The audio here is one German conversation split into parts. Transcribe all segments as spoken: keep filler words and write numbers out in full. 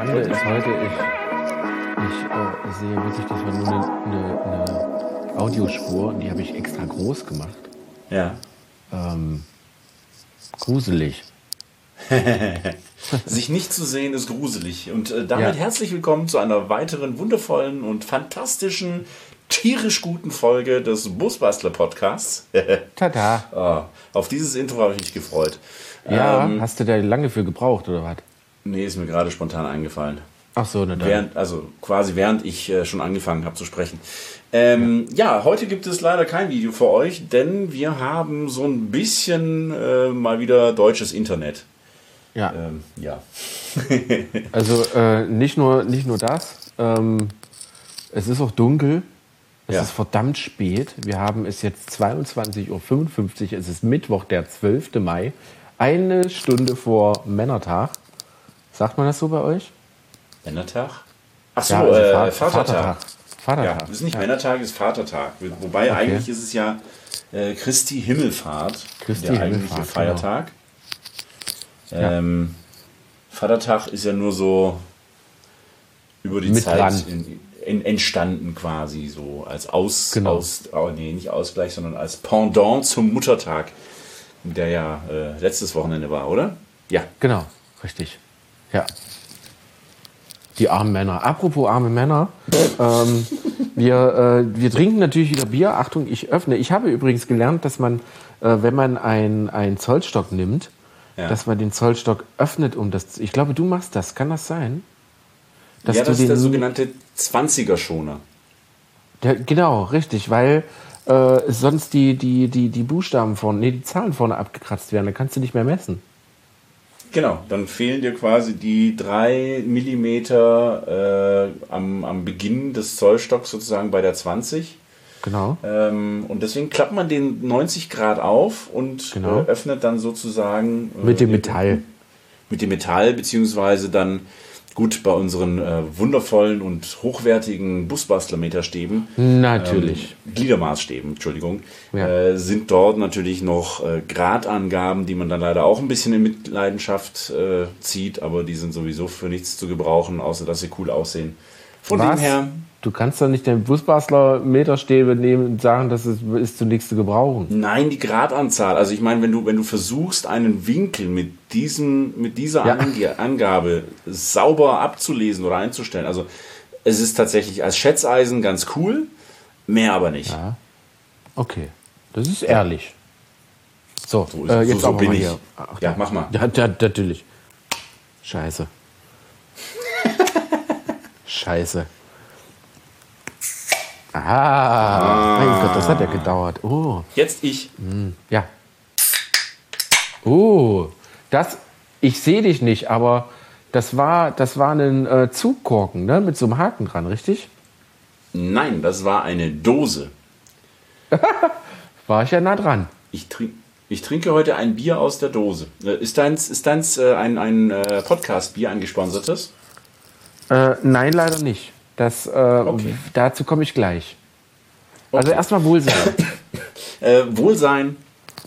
Spannende ist heute, ich, ich äh, sehe wirklich, das war nur eine, eine, eine Audiospur und die habe ich extra groß gemacht. Ja. Ähm, gruselig. Sich nicht zu sehen ist gruselig. Und äh, damit Ja. herzlich willkommen zu einer weiteren wundervollen und fantastischen, tierisch guten Folge des Busbastler Podcasts. Tada. Ah, auf dieses Intro habe ich mich gefreut. Ja, Ähm, hast du da lange für gebraucht, oder was? nee, ist mir gerade spontan eingefallen. Ach so, ne, dann. Während, also quasi während ich äh, schon angefangen habe zu sprechen. Ähm, ja. ja, heute gibt es leider kein Video für euch, denn wir haben so ein bisschen äh, mal wieder deutsches Internet. Ja, Ähm, ja. also äh, nicht nur, nicht nur das, ähm, es ist auch dunkel, es Ja. ist verdammt spät. Wir haben es jetzt zweiundzwanzig Uhr fünfundfünfzig, es ist Mittwoch, der zwölfte Mai, eine Stunde vor Männertag. Sagt man das so bei euch? Männertag? Ach so, Ja, also äh, Vater- Vatertag. Vatertag. Vatertag. Ja, das ist nicht Ja. Männertag, ist Vatertag. Wobei Okay. eigentlich ist es ja äh, Christi Himmelfahrt, Christi der Himmelfahrt, eigentliche Feiertag. Ja. Ähm, Vatertag ist ja nur so über die Mit Zeit dran. in, in, entstanden quasi so als Aus, Genau. aus oh, nee, nicht Ausgleich, sondern als Pendant zum Muttertag, der ja äh, letztes Wochenende war, oder? Ja. Genau, richtig. Ja. Die armen Männer. Apropos arme Männer. ähm, wir, äh, wir trinken natürlich wieder Bier. Achtung, ich öffne. Ich habe übrigens gelernt, dass man, äh, wenn man ein- einen Zollstock nimmt, Ja. dass man den Zollstock öffnet, um das. Ich glaube, du machst das. Kann das sein? Dass ja, du das ist den, der sogenannte zwanziger-Schoner. Der, genau, richtig, weil äh, sonst die, die, die, die Buchstaben vorne, nee, die Zahlen vorne abgekratzt werden. Dann kannst du nicht mehr messen. Genau, dann fehlen dir quasi die drei Millimeter äh, am, am Beginn des Zollstocks sozusagen bei der zwanzig. Genau. Ähm, und deswegen klappt man den neunzig Grad auf und Genau. äh, öffnet dann sozusagen äh, Mit dem den- Metall. Mit dem Metall, beziehungsweise dann gut bei unseren äh, wundervollen und hochwertigen Busbastler-Meterstäben. Natürlich. Ähm, Gliedermaßstäben, Entschuldigung, Ja. äh, sind dort natürlich noch äh, Gradangaben, die man dann leider auch ein bisschen in Mitleidenschaft äh, zieht, aber die sind sowieso für nichts zu gebrauchen, außer dass sie cool aussehen. Von Was? dem her, Du kannst doch nicht den Busbastler Meterstäbe nehmen und sagen, das ist, ist zunächst zu gebrauchen. nein, die Gradanzahl. Also ich meine, wenn du, wenn du versuchst, einen Winkel mit, diesem, mit dieser Ja. Ange Angabe sauber abzulesen oder einzustellen, also es ist tatsächlich als Schätzeisen ganz cool, mehr aber nicht. Ja. Okay. Das ist ehrlich. So, So ist- äh, so- jetzt so aber bin mal ich. hier. Ach, Ja, mach mal. Ja, ja, natürlich. Scheiße. Scheiße. Ah, mein Gott, das hat ja gedauert. Oh, Jetzt ich. ja. Oh, das, ich sehe dich nicht, aber das war, das war ein äh, Zugkorken, ne, mit so einem Haken dran, richtig? Nein, das war eine Dose. War ich ja nah dran. Ich, trink, ich trinke heute ein Bier aus der Dose. Äh, Ist deins, ist deins äh, ein, ein äh, Podcast-Bier, ein gesponsertes? Äh, nein, leider nicht. Das, äh, Okay. Dazu komme ich gleich. Also Okay. erstmal Wohlsein. Äh, Wohlsein.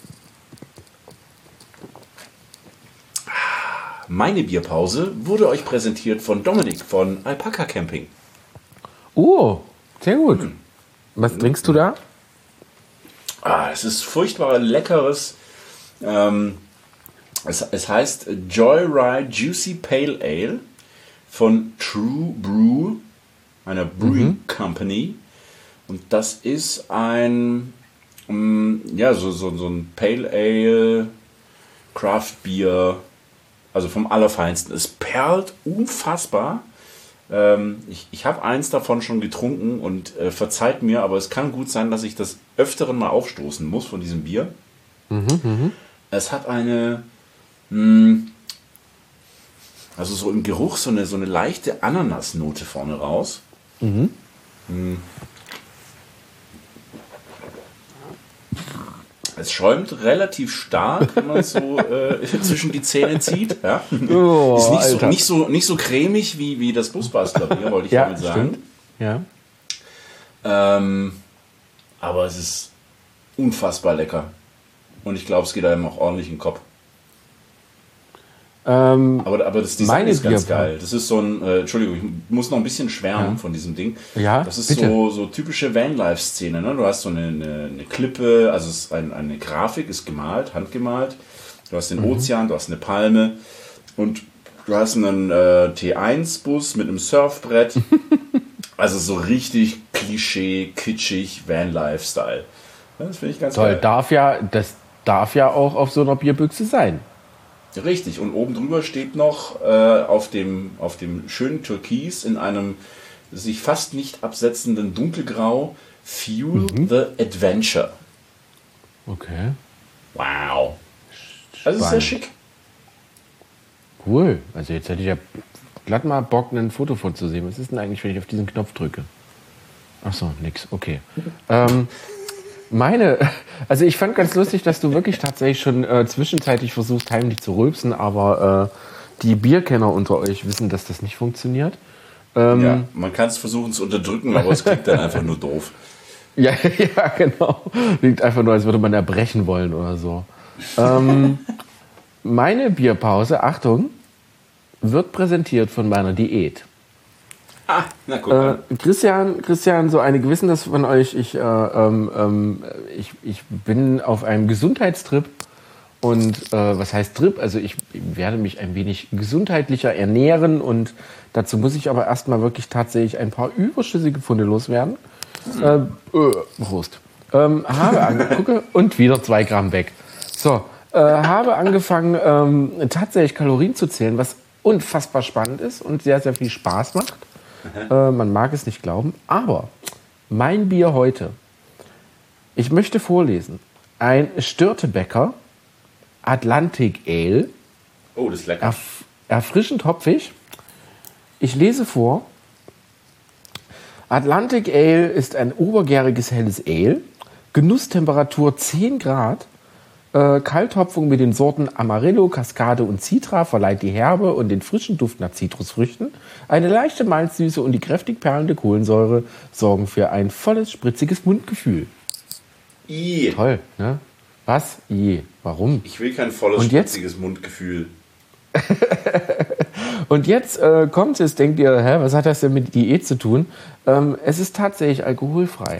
Meine Bierpause wurde euch präsentiert von Dominik von Alpaka Camping. Oh, sehr gut. Was trinkst du da? Ah, es ist furchtbar leckeres. Ähm, es, es heißt Joyride Juicy Pale Ale von True Brew, einer Brewing Company. Und das ist ein, mm, ja, so, so, so ein Pale Ale, Craft Beer, also vom Allerfeinsten. Es perlt unfassbar. Ähm, ich ich habe eins davon schon getrunken und äh, verzeiht mir, aber es kann gut sein, dass ich das öfteren mal aufstoßen muss von diesem Bier. Es hat eine, mh, also so im Geruch so eine, so eine leichte Ananasnote vorne raus. Mm. Es schäumt relativ stark, wenn man es so äh, zwischen die Zähne zieht. Ja. Oh, Ist nicht so, Alter. nicht, so, nicht so cremig wie, wie das Busbastler-Bier, wollte ich Ja, damit sagen. stimmt. Ja. Ähm, aber es ist unfassbar lecker. Und ich glaube, es geht einem auch ordentlich in den Kopf. Ähm, aber, aber das Design meine ist ganz Bierpause. geil. Das ist so ein, äh, Entschuldigung, ich muss noch ein bisschen schwärmen Ja. von diesem Ding. Ja, das ist bitte. so, so typische Vanlife-Szene. Ne? Du hast so eine, eine, eine Klippe, also es ist ein, eine Grafik ist gemalt, handgemalt. Du hast den Mhm. Ozean, du hast eine Palme und du hast einen äh, T eins Bus mit einem Surfbrett. Also so richtig Klischee, kitschig, Vanlife-Style. Das finde ich ganz Toll, geil. darf ja, das darf ja auch auf so einer Bierbüchse sein. Richtig, und oben drüber steht noch äh, auf, dem, auf dem schönen Türkis in einem sich fast nicht absetzenden Dunkelgrau Fuel Mhm. the Adventure. Okay. Wow. Das ist sehr Spannend. schick. Cool. Also jetzt hätte ich ja glatt mal Bock, ein Foto vorzusehen. Was ist denn eigentlich, wenn ich auf diesen Knopf drücke? Ach so, nix. Okay. ähm, meine, also ich fand ganz lustig, dass du wirklich tatsächlich schon äh, zwischenzeitlich versuchst, heimlich zu rülpsen, aber äh, die Bierkenner unter euch wissen, dass das nicht funktioniert. Ähm, Ja, man kann es versuchen zu unterdrücken, aber es klingt dann einfach nur doof. Ja, ja, genau. Klingt einfach nur, als würde man erbrechen wollen oder so. Ähm, meine Bierpause, Achtung, wird präsentiert von meiner Diät. Ah, na guck Äh, mal. Christian, Christian, so einige wissen das von euch. Ich, äh, ähm, ähm, ich, ich bin auf einem Gesundheitstrip. Und äh, was heißt Trip? Also ich werde mich ein wenig gesundheitlicher ernähren. Und dazu muss ich aber erstmal wirklich tatsächlich ein paar überschüssige Pfunde loswerden. Äh, äh, Prost. Ähm, habe angeguckt und wieder zwei Gramm weg. So, äh, habe angefangen, ähm, tatsächlich Kalorien zu zählen, was unfassbar spannend ist und sehr, sehr viel Spaß macht. Äh, man mag es nicht glauben. Aber mein Bier heute, ich möchte vorlesen. Ein Störtebecker Atlantic Ale, Oh, das ist lecker. erf erfrischend hopfig. Ich lese vor. Atlantic Ale ist ein obergäriges helles Ale. Genusstemperatur zehn Grad. Äh, Kalthopfung mit den Sorten Amarillo, Cascade und Citra verleiht die Herbe und den frischen Duft nach Zitrusfrüchten. Eine leichte Malzsüße und die kräftig perlende Kohlensäure sorgen für ein volles, spritziges Mundgefühl. I. Toll, ne? Was? Je. Warum? Ich will kein volles, Und jetzt? spritziges Mundgefühl. Und jetzt äh, kommt es, denkt ihr, hä, was hat das denn mit Diät zu tun? Ähm, es ist tatsächlich alkoholfrei.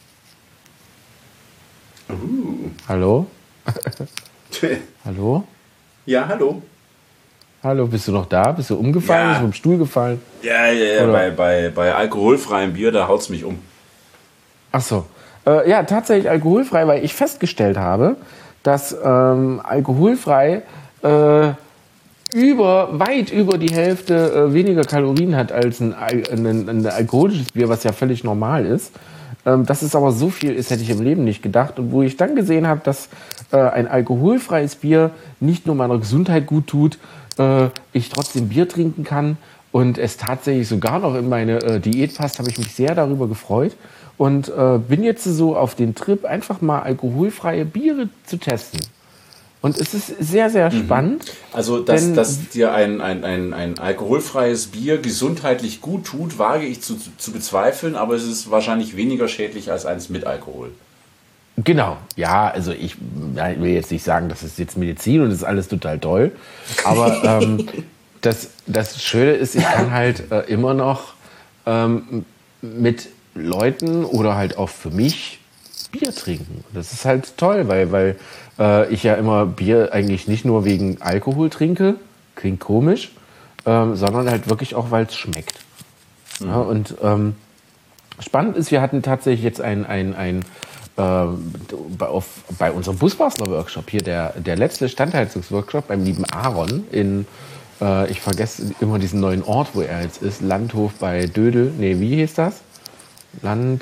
Uh. Hallo? Hallo? Ja, hallo. Hallo, bist du noch da? Bist du umgefallen? Ja. Bist du vom Stuhl gefallen? Ja, ja, ja. Oder- Bei, bei, bei alkoholfreiem Bier, da haut's mich um. Ach so. Äh, ja, tatsächlich alkoholfrei, weil ich festgestellt habe, dass ähm, alkoholfrei äh, über, weit über die Hälfte äh, weniger Kalorien hat als ein, Al- ein, ein alkoholisches Bier, was ja völlig normal ist. Ähm, dass es aber so viel ist, hätte ich im Leben nicht gedacht. Und wo ich dann gesehen habe, dass äh, ein alkoholfreies Bier nicht nur meiner Gesundheit gut tut, äh, ich trotzdem Bier trinken kann und es tatsächlich sogar noch in meine äh, Diät passt, habe ich mich sehr darüber gefreut und äh, bin jetzt so auf den Trip, einfach mal alkoholfreie Biere zu testen. Und es ist sehr, sehr spannend. Also, dass, Denn- dass dir ein, ein, ein, ein alkoholfreies Bier gesundheitlich gut tut, wage ich zu, zu bezweifeln, aber es ist wahrscheinlich weniger schädlich als eins mit Alkohol. Genau, ja, also ich will jetzt nicht sagen, das ist jetzt Medizin und das ist alles total toll, aber ähm, das, das Schöne ist, ich kann halt äh, immer noch ähm, mit Leuten oder halt auch für mich Bier trinken. Das ist halt toll, weil, weil äh, ich ja immer Bier eigentlich nicht nur wegen Alkohol trinke, klingt komisch, ähm, sondern halt wirklich auch, weil es schmeckt. Mhm. Ja, und ähm, spannend ist, wir hatten tatsächlich jetzt ein, ein, ein ähm, bei, auf, bei unserem Busbastler-Workshop, hier der, der letzte Standheizungsworkshop beim lieben Aaron in, äh, ich vergesse immer diesen neuen Ort, wo er jetzt ist, Landhof bei Dödel, nee, wie hieß das? Land...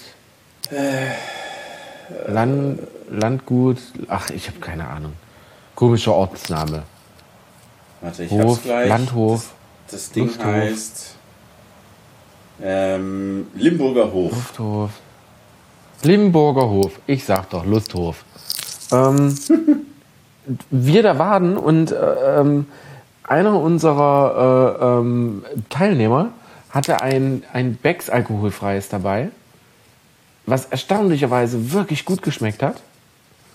Land, Landgut, ach, ich habe keine Ahnung. Komischer Ortsname. Warte, ich Hof, hab's gleich. Landhof, Das, das Ding Lufthof. heißt ähm, Limburger Hof. Lusthof. Limburger Hof, ich sag doch, Lusthof. Ähm, wir da waren und äh, ähm, einer unserer äh, ähm, Teilnehmer hatte ein, ein Becks alkoholfreies dabei, was erstaunlicherweise wirklich gut geschmeckt hat.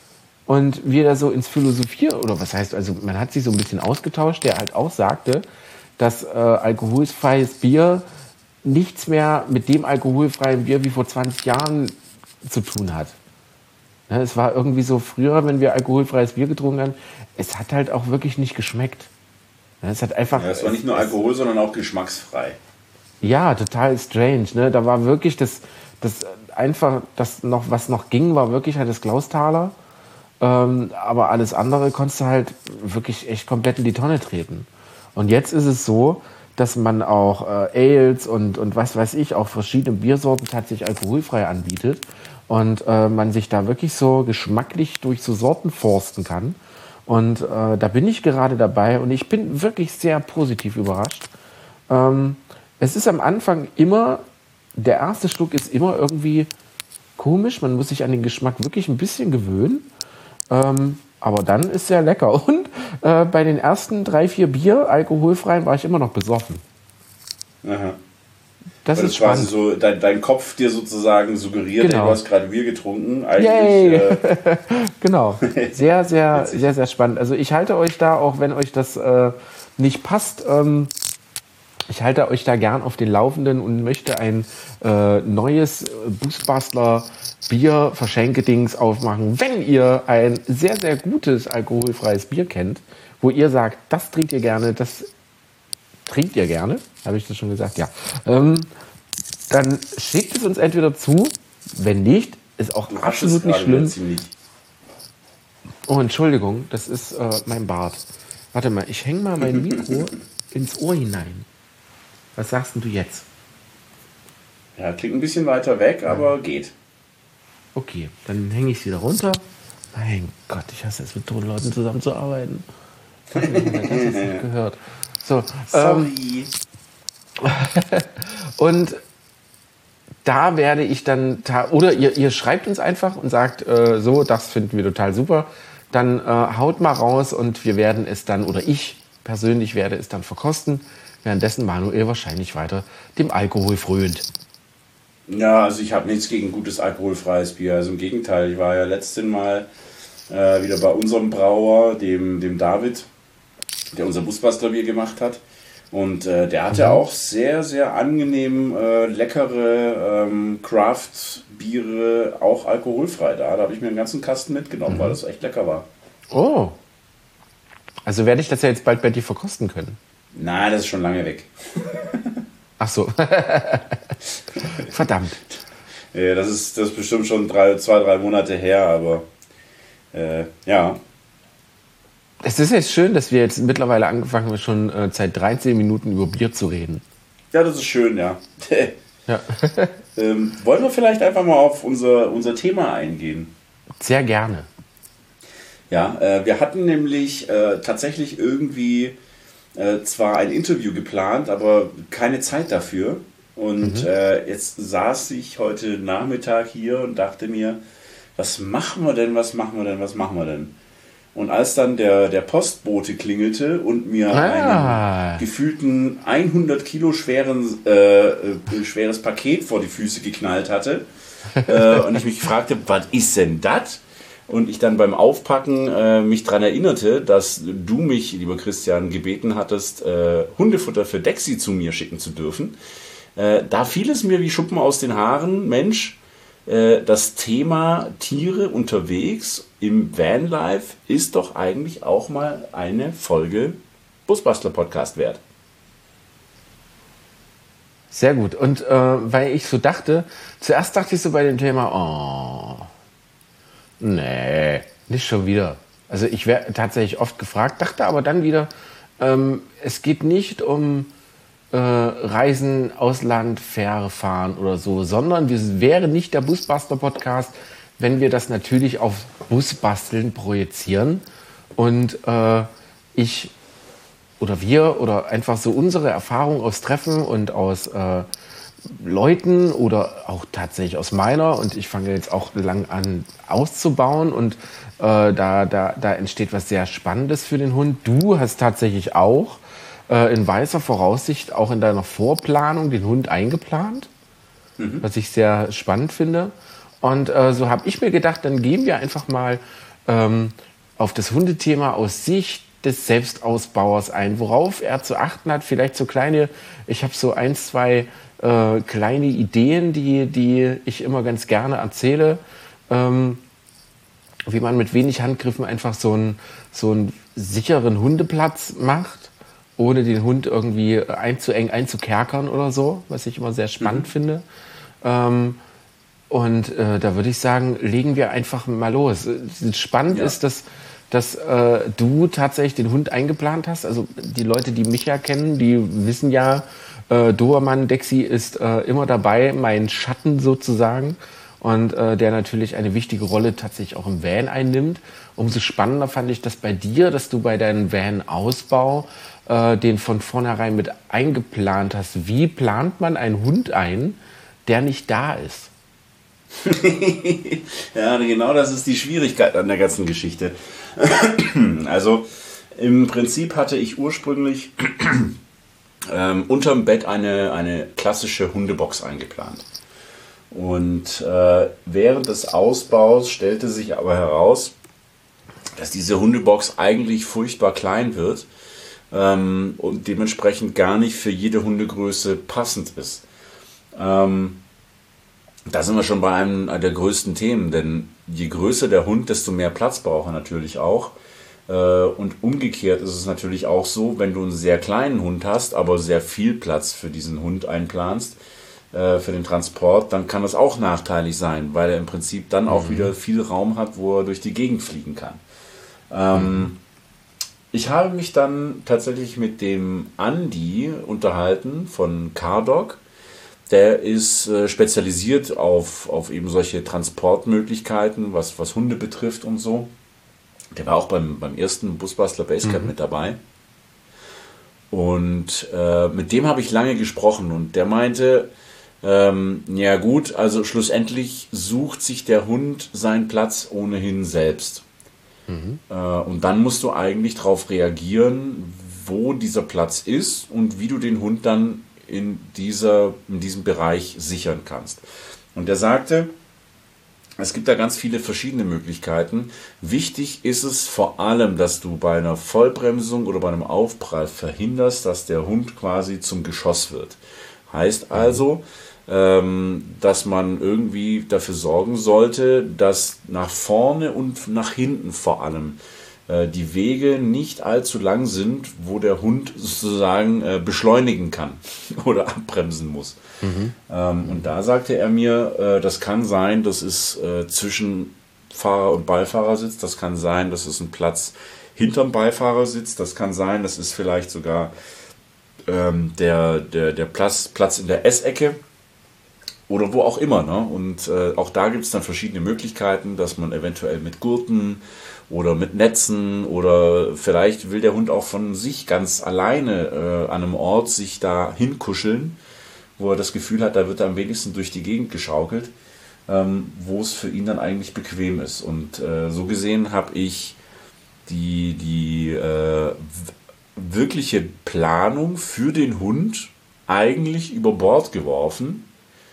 Und wir da so ins Philosophieren, oder was heißt, also man hat sich so ein bisschen ausgetauscht, der halt auch sagte, dass äh, alkoholfreies Bier nichts mehr mit dem alkoholfreien Bier wie vor zwanzig Jahren zu tun hat. Ja, es war irgendwie so früher, wenn wir alkoholfreies Bier getrunken haben, es hat halt auch wirklich nicht geschmeckt. Ja, es hat einfach. Ja, es war nicht nur Alkohol, es, sondern auch geschmacksfrei. Ja, total strange. Ne? Da war wirklich das, das einfach, das noch, was noch ging, war wirklich halt das Klausthaler. Ähm, aber alles andere konntest du halt wirklich echt komplett in die Tonne treten. Und jetzt ist es so, dass man auch äh, Ales und, und was weiß ich, auch verschiedene Biersorten tatsächlich alkoholfrei anbietet. Und äh, man sich da wirklich so geschmacklich durch so Sorten forsten kann. Und äh, da bin ich gerade dabei und ich bin wirklich sehr positiv überrascht. Ähm, es ist am Anfang immer, der erste Schluck ist immer irgendwie komisch. Man muss sich an den Geschmack wirklich ein bisschen gewöhnen. Ähm, aber dann ist sehr lecker. Und äh, bei den ersten drei, vier Bier alkoholfrei war ich immer noch besoffen. Aha. Das Weil ist das quasi spannend. so dein, dein Kopf dir sozusagen suggeriert, Genau. ey, du hast gerade Bier getrunken. Eigentlich, Yay! äh, Genau. Sehr, sehr, Witzig. sehr, sehr spannend. Also ich halte euch da, auch wenn euch das äh, nicht passt, ähm, ich halte euch da gern auf den Laufenden und möchte ein äh, neues Boostbustler Bier Verschenkedings aufmachen. Wenn ihr ein sehr, sehr gutes alkoholfreies Bier kennt, wo ihr sagt, das trinkt ihr gerne, das trinkt ihr gerne, habe ich das schon gesagt? Ja. Ähm, dann schickt es uns entweder zu, wenn nicht, ist auch du hast absolut es nicht gerade schlimm. ziemlich. Oh, Entschuldigung, das ist äh, mein Bart. Warte mal, ich hänge mal mein Mikro ins Ohr hinein. Was sagst denn du jetzt? Ja, klingt ein bisschen weiter weg, aber geht. Okay, dann hänge ich es wieder runter. Mein Gott, ich hasse es, mit toten Leuten zusammenzuarbeiten. Ich habe das jetzt nicht gehört. So, ähm, Sorry. und da werde ich dann, ta- oder ihr, ihr schreibt uns einfach und sagt, äh, so, das finden wir total super. Dann äh, haut mal raus und wir werden es dann, oder ich persönlich werde es dann verkosten, währenddessen Manuel wahrscheinlich weiter dem Alkohol frönt. Ja, also ich habe nichts gegen gutes alkoholfreies Bier. Also im Gegenteil, ich war ja letztes Mal äh, wieder bei unserem Brauer, dem, dem David, der unser Busbustler-Bier gemacht hat. Und äh, der hatte Mhm. auch sehr, sehr angenehm äh, leckere ähm, Craft-Biere, auch alkoholfrei da. Da habe ich mir einen ganzen Kasten mitgenommen, weil das echt lecker war. Oh. Also werde ich das ja jetzt bald bei dir verkosten können. Nein, das ist schon lange weg. Ach so. Verdammt. Ja, das ist, das ist bestimmt schon drei, zwei, drei Monate her, aber äh, ja. Es ist jetzt schön, dass wir jetzt mittlerweile angefangen haben, schon äh, seit dreizehn Minuten über Bier zu reden. Ja, das ist schön, ja. Ja. ähm, wollen wir vielleicht einfach mal auf unser, unser Thema eingehen? Sehr gerne. Ja, äh, wir hatten nämlich äh, tatsächlich irgendwie äh, zwar ein Interview geplant, aber keine Zeit dafür. Und mhm. äh, jetzt saß ich heute Nachmittag hier und dachte mir, was machen wir denn, was machen wir denn, was machen wir denn? Und als dann der, der Postbote klingelte und mir Ah. einen gefühlten hundert Kilo schweren, äh, äh, schweres Paket vor die Füße geknallt hatte äh, und ich mich fragte, was ist denn das? Und ich dann beim Aufpacken äh, mich daran erinnerte, dass du mich, lieber Christian, gebeten hattest, äh, Hundefutter für Dexi zu mir schicken zu dürfen. Äh, da fiel es mir wie Schuppen aus den Haaren, Mensch, äh, das Thema Tiere unterwegs im Vanlife ist doch eigentlich auch mal eine Folge Busbustler Podcast wert. Sehr gut. Und äh, weil ich so dachte, zuerst dachte ich so bei dem Thema, oh, nee, nicht schon wieder. Also ich werde tatsächlich oft gefragt, dachte aber dann wieder, ähm, es geht nicht um äh, Reisen, Ausland, Fähre fahren oder so, sondern es wäre nicht der Busbustler-Podcast, wenn wir das natürlich auf Busbasteln projizieren und äh, ich oder wir oder einfach so unsere Erfahrung aus Treffen und aus äh, Leuten oder auch tatsächlich aus meiner, und ich fange jetzt auch lang an auszubauen und äh, da, da, da entsteht was sehr Spannendes für den Hund. Du hast tatsächlich auch äh, in weiser Voraussicht auch in deiner Vorplanung den Hund eingeplant, mhm. was ich sehr spannend finde. Und äh, so habe ich mir gedacht, dann gehen wir einfach mal ähm, auf das Hundethema aus Sicht des Selbstausbauers ein, worauf er zu achten hat. Vielleicht so kleine, ich habe so ein, zwei äh, kleine Ideen, die, die ich immer ganz gerne erzähle, ähm, wie man mit wenig Handgriffen einfach so einen, so einen sicheren Hundeplatz macht, ohne den Hund irgendwie einzuengen, einzukerkern oder so, was ich immer sehr spannend mhm. finde. Ähm, und äh, da würde ich sagen, legen wir einfach mal los. Spannend ja. ist, dass, dass äh, du tatsächlich den Hund eingeplant hast. Also die Leute, die mich ja kennen, die wissen ja, äh, Dobermann Dexi ist äh, immer dabei, mein Schatten sozusagen. Und äh, der natürlich eine wichtige Rolle tatsächlich auch im Van einnimmt. Umso spannender fand ich das bei dir, dass du bei deinem Van-Ausbau äh, den von vornherein mit eingeplant hast. Wie plant man einen Hund ein, der nicht da ist? Ja, genau das ist die Schwierigkeit an der ganzen Geschichte. Also im Prinzip hatte ich ursprünglich ähm, unterm Bett eine, eine klassische Hundebox eingeplant. Und äh, während des Ausbaus stellte sich aber heraus, dass diese Hundebox eigentlich furchtbar klein wird ähm, und dementsprechend gar nicht für jede Hundegröße passend ist. Ähm, da sind wir schon bei einem der größten Themen, denn je größer der Hund, desto mehr Platz braucht er natürlich auch. Äh, und umgekehrt ist es natürlich auch so, wenn du einen sehr kleinen Hund hast, aber sehr viel Platz für diesen Hund einplanst, für den Transport, dann kann das auch nachteilig sein, weil er im Prinzip dann auch mhm. wieder viel Raum hat, wo er durch die Gegend fliegen kann. Ähm, mhm. Ich habe mich dann tatsächlich mit dem Andi unterhalten von CarDog. Der ist äh, spezialisiert auf, auf eben solche Transportmöglichkeiten, was, was Hunde betrifft und so. Der war auch beim, beim ersten Busbastler Basecamp mhm. mit dabei. Und äh, mit dem habe ich lange gesprochen und der meinte, Ähm, ja gut, also schlussendlich sucht sich der Hund seinen Platz ohnehin selbst. Mhm. Äh, und dann musst du eigentlich darauf reagieren, wo dieser Platz ist und wie du den Hund dann in, dieser, in diesem Bereich sichern kannst. Und er sagte, es gibt da ganz viele verschiedene Möglichkeiten. Wichtig ist es vor allem, dass du bei einer Vollbremsung oder bei einem Aufprall verhinderst, dass der Hund quasi zum Geschoss wird. Heißt also, ähm, dass man irgendwie dafür sorgen sollte, dass nach vorne und nach hinten vor allem äh, die Wege nicht allzu lang sind, wo der Hund sozusagen äh, beschleunigen kann oder abbremsen muss. Mhm. Ähm, und da sagte er mir, äh, das kann sein, das ist äh, zwischen Fahrer- und Beifahrersitz, das kann sein, das ist ein Platz hinterm Beifahrersitz, das kann sein, das ist vielleicht sogar Der, der, der Platz, Platz in der Essecke oder wo auch immer. Ne? Und äh, auch da gibt es dann verschiedene Möglichkeiten, dass man eventuell mit Gurten oder mit Netzen oder vielleicht will der Hund auch von sich ganz alleine äh, an einem Ort sich da hinkuscheln, wo er das Gefühl hat, da wird er am wenigsten durch die Gegend geschaukelt, ähm, wo es für ihn dann eigentlich bequem ist. Und äh, so gesehen habe ich die, die äh, wirkliche Planung für den Hund eigentlich über Bord geworfen,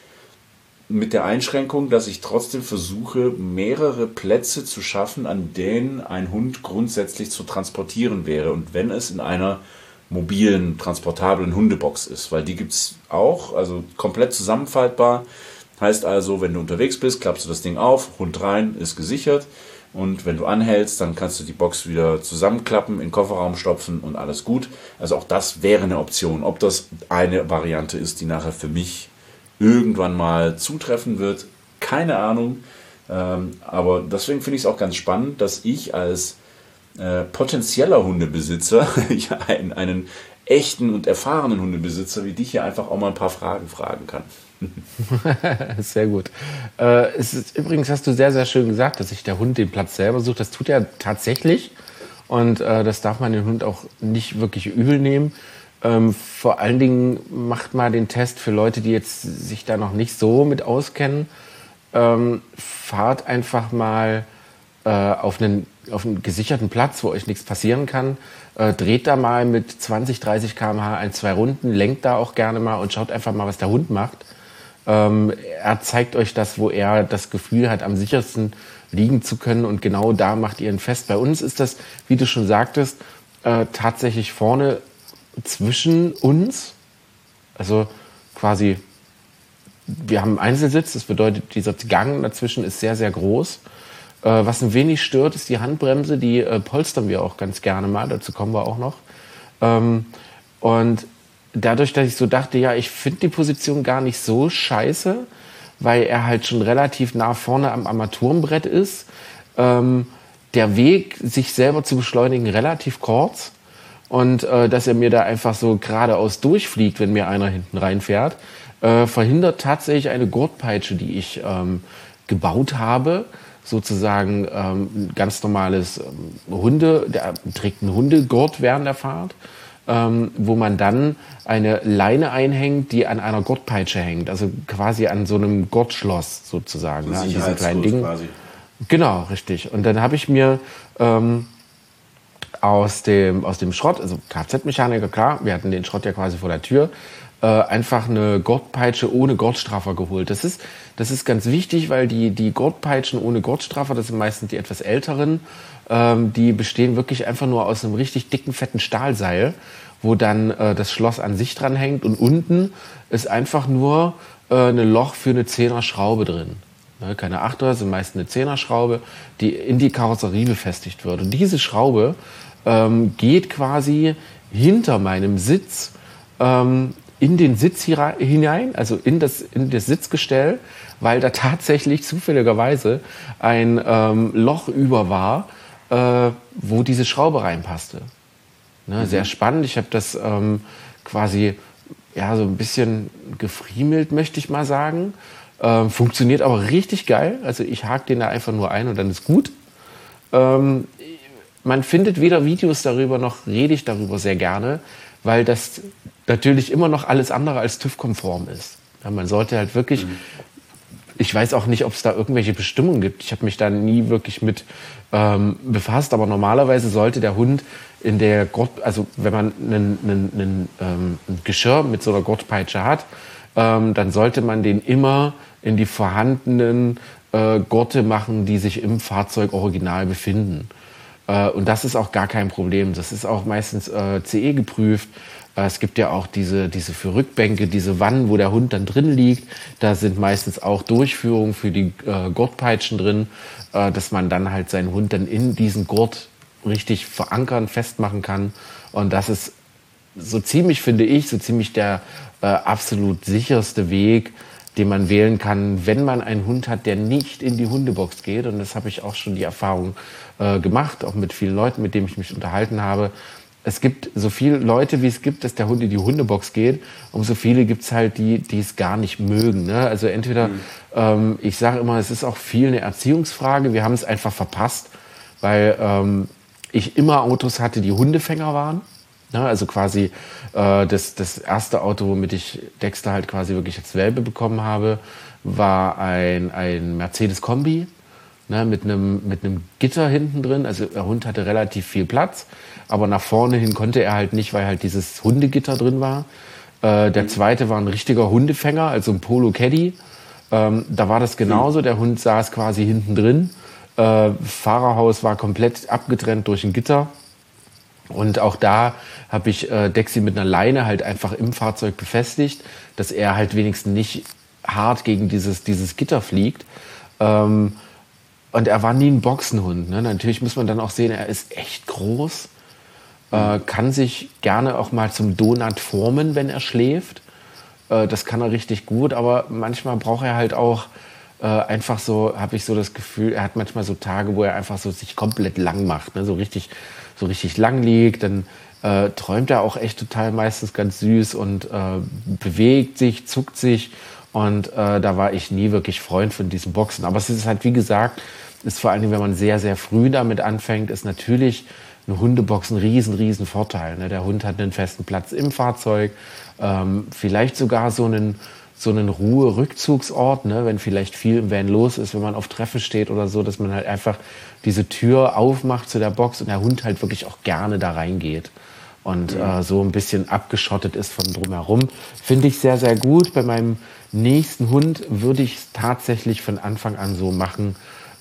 mit der Einschränkung, dass ich trotzdem versuche, mehrere Plätze zu schaffen, an denen ein Hund grundsätzlich zu transportieren wäre. Und wenn es in einer mobilen, transportablen Hundebox ist, weil die gibt es auch, also komplett zusammenfaltbar. Heißt also, wenn du unterwegs bist, klappst du das Ding auf, Hund rein, ist gesichert. Und wenn du anhältst, dann kannst du die Box wieder zusammenklappen, in den Kofferraum stopfen und alles gut. Also auch das wäre eine Option. Ob das eine Variante ist, die nachher für mich irgendwann mal zutreffen wird, keine Ahnung. Ähm, aber deswegen finde ich es auch ganz spannend, dass ich als äh, potenzieller Hundebesitzer, ja, einen, einen echten und erfahrenen Hundebesitzer wie dich hier einfach auch mal ein paar Fragen fragen kann. Sehr gut. Äh, es ist, übrigens hast du sehr, sehr schön gesagt, dass sich der Hund den Platz selber sucht. Das tut er tatsächlich. Und äh, das darf man den Hund auch nicht wirklich übel nehmen. Ähm, vor allen Dingen macht mal den Test für Leute, die jetzt sich da noch nicht so mit auskennen. Ähm, fahrt einfach mal äh, auf einen, auf einen gesicherten Platz, wo euch nichts passieren kann. Äh, dreht da mal mit zwanzig, dreißig Kilometer pro Stunde ein, zwei Runden, lenkt da auch gerne mal und schaut einfach mal, was der Hund macht. Ähm, er zeigt euch das, wo er das Gefühl hat, am sichersten liegen zu können. Und genau da macht ihr ihn fest. Bei uns ist das, wie du schon sagtest, äh, tatsächlich vorne zwischen uns. Also quasi, wir haben einen Einzelsitz. Das bedeutet, dieser Gang dazwischen ist sehr, sehr groß. Äh, was ein wenig stört, ist die Handbremse. Die äh, polstern wir auch ganz gerne mal. Dazu kommen wir auch noch. Ähm, und dadurch, dass ich so dachte, ja, ich finde die Position gar nicht so scheiße, weil er halt schon relativ nah vorne am Armaturenbrett ist. Ähm, der Weg, sich selber zu beschleunigen, relativ kurz. Und äh, dass er mir da einfach so geradeaus durchfliegt, wenn mir einer hinten reinfährt, äh, verhindert tatsächlich eine Gurtpeitsche, die ich ähm, gebaut habe. Sozusagen ähm, ein ganz normales ähm, Hunde, der trägt einen Hundegurt während der Fahrt. Ähm, wo man dann eine Leine einhängt, die an einer Gurtpeitsche hängt, also quasi an so einem Gurtschloss sozusagen, ne, an diesen kleinen Dingen. Quasi. Genau, richtig. Und dann habe ich mir ähm, aus dem aus dem Schrott, also Kfz-Mechaniker, klar, wir hatten den Schrott ja quasi vor der Tür, äh, einfach eine Gurtpeitsche ohne Gurtstraffer geholt. Das ist das ist ganz wichtig, weil die die Gurtpeitschen ohne Gurtstraffer, das sind meistens die etwas älteren. Ähm, die bestehen wirklich einfach nur aus einem richtig dicken, fetten Stahlseil, wo dann äh, das Schloss an sich dran hängt und unten ist einfach nur äh, ein Loch für eine Zehner-Schraube drin. Ne, keine Achter, sind meist eine Zehner-Schraube, die in die Karosserie befestigt wird. Und diese Schraube ähm, geht quasi hinter meinem Sitz ähm, in den Sitz hinein, also in das, in das Sitzgestell, weil da tatsächlich zufälligerweise ein ähm, Loch über war, Äh, wo diese Schraube reinpasste. Ne, mhm. Sehr spannend. Ich habe das ähm, quasi ja so ein bisschen gefriemelt, möchte ich mal sagen. Ähm, funktioniert aber richtig geil. Also ich hake den da einfach nur ein und dann ist gut. Ähm, man findet weder Videos darüber, noch rede ich darüber sehr gerne, weil das natürlich immer noch alles andere als TÜV-konform ist. Ja, man sollte halt wirklich... Mhm. Ich weiß auch nicht, ob es da irgendwelche Bestimmungen gibt. Ich habe mich da nie wirklich mit ähm, befasst. Aber normalerweise sollte der Hund in der Gurt, also wenn man einen, einen, einen, ähm, ein Geschirr mit so einer Gurtpeitsche hat, ähm, dann sollte man den immer in die vorhandenen äh, Gurte machen, die sich im Fahrzeug original befinden. Äh, und das ist auch gar kein Problem. Das ist auch meistens äh, C E geprüft. Es gibt ja auch diese, diese für Rückbänke, diese Wannen, wo der Hund dann drin liegt. Da sind meistens auch Durchführungen für die äh, Gurtpeitschen drin, äh, dass man dann halt seinen Hund dann in diesen Gurt richtig verankern, festmachen kann. Und das ist so ziemlich, finde ich, so ziemlich der äh, absolut sicherste Weg, den man wählen kann, wenn man einen Hund hat, der nicht in die Hundebox geht. Und das habe ich auch schon die Erfahrung äh, gemacht, auch mit vielen Leuten, mit denen ich mich unterhalten habe. Es gibt so viele Leute, wie es gibt, dass der Hund in die Hundebox geht. Umso viele gibt es halt, die, die es gar nicht mögen. Ne? Also entweder, mhm. ähm, ich sage immer, es ist auch viel eine Erziehungsfrage. Wir haben es einfach verpasst, weil ähm, ich immer Autos hatte, die Hundefänger waren. Ne? Also quasi äh, das, das erste Auto, womit ich Dexter halt quasi wirklich als Welpe bekommen habe, war ein, ein Mercedes-Kombi. Ne, mit einem mit einem Gitter hinten drin. Also der Hund hatte relativ viel Platz, aber nach vorne hin konnte er halt nicht, weil halt dieses Hundegitter drin war. Äh, der zweite war ein richtiger Hundefänger, also ein Polo Caddy. Ähm, da war das genauso. Der Hund saß quasi hinten drin. Äh, Fahrerhaus war komplett abgetrennt durch ein Gitter. Und auch da habe ich äh, Dexi mit einer Leine halt einfach im Fahrzeug befestigt, dass er halt wenigstens nicht hart gegen dieses dieses Gitter fliegt. Ähm, Und er war nie ein Boxenhund. Ne? Natürlich muss man dann auch sehen, er ist echt groß, äh, kann sich gerne auch mal zum Donut formen, wenn er schläft. Äh, das kann er richtig gut, aber manchmal braucht er halt auch äh, einfach so, habe ich so das Gefühl, er hat manchmal so Tage, wo er einfach so sich komplett lang macht, ne? so richtig, so richtig lang liegt. Dann äh, träumt er auch echt total meistens ganz süß und äh, bewegt sich, zuckt sich. Und äh, da war ich nie wirklich Freund von diesen Boxen. Aber es ist halt, wie gesagt, ist vor allen Dingen, wenn man sehr, sehr früh damit anfängt, ist natürlich eine Hundebox ein riesen, riesen Vorteil. Ne? Der Hund hat einen festen Platz im Fahrzeug, ähm, vielleicht sogar so einen, so einen Ruhe-Rückzugsort, ne? Wenn vielleicht viel im Van los ist, wenn man auf Treffen steht oder so, dass man halt einfach diese Tür aufmacht zu der Box und der Hund halt wirklich auch gerne da reingeht. Und äh, so ein bisschen abgeschottet ist von drumherum. Finde ich sehr, sehr gut. Bei meinem nächsten Hund würde ich es tatsächlich von Anfang an so machen,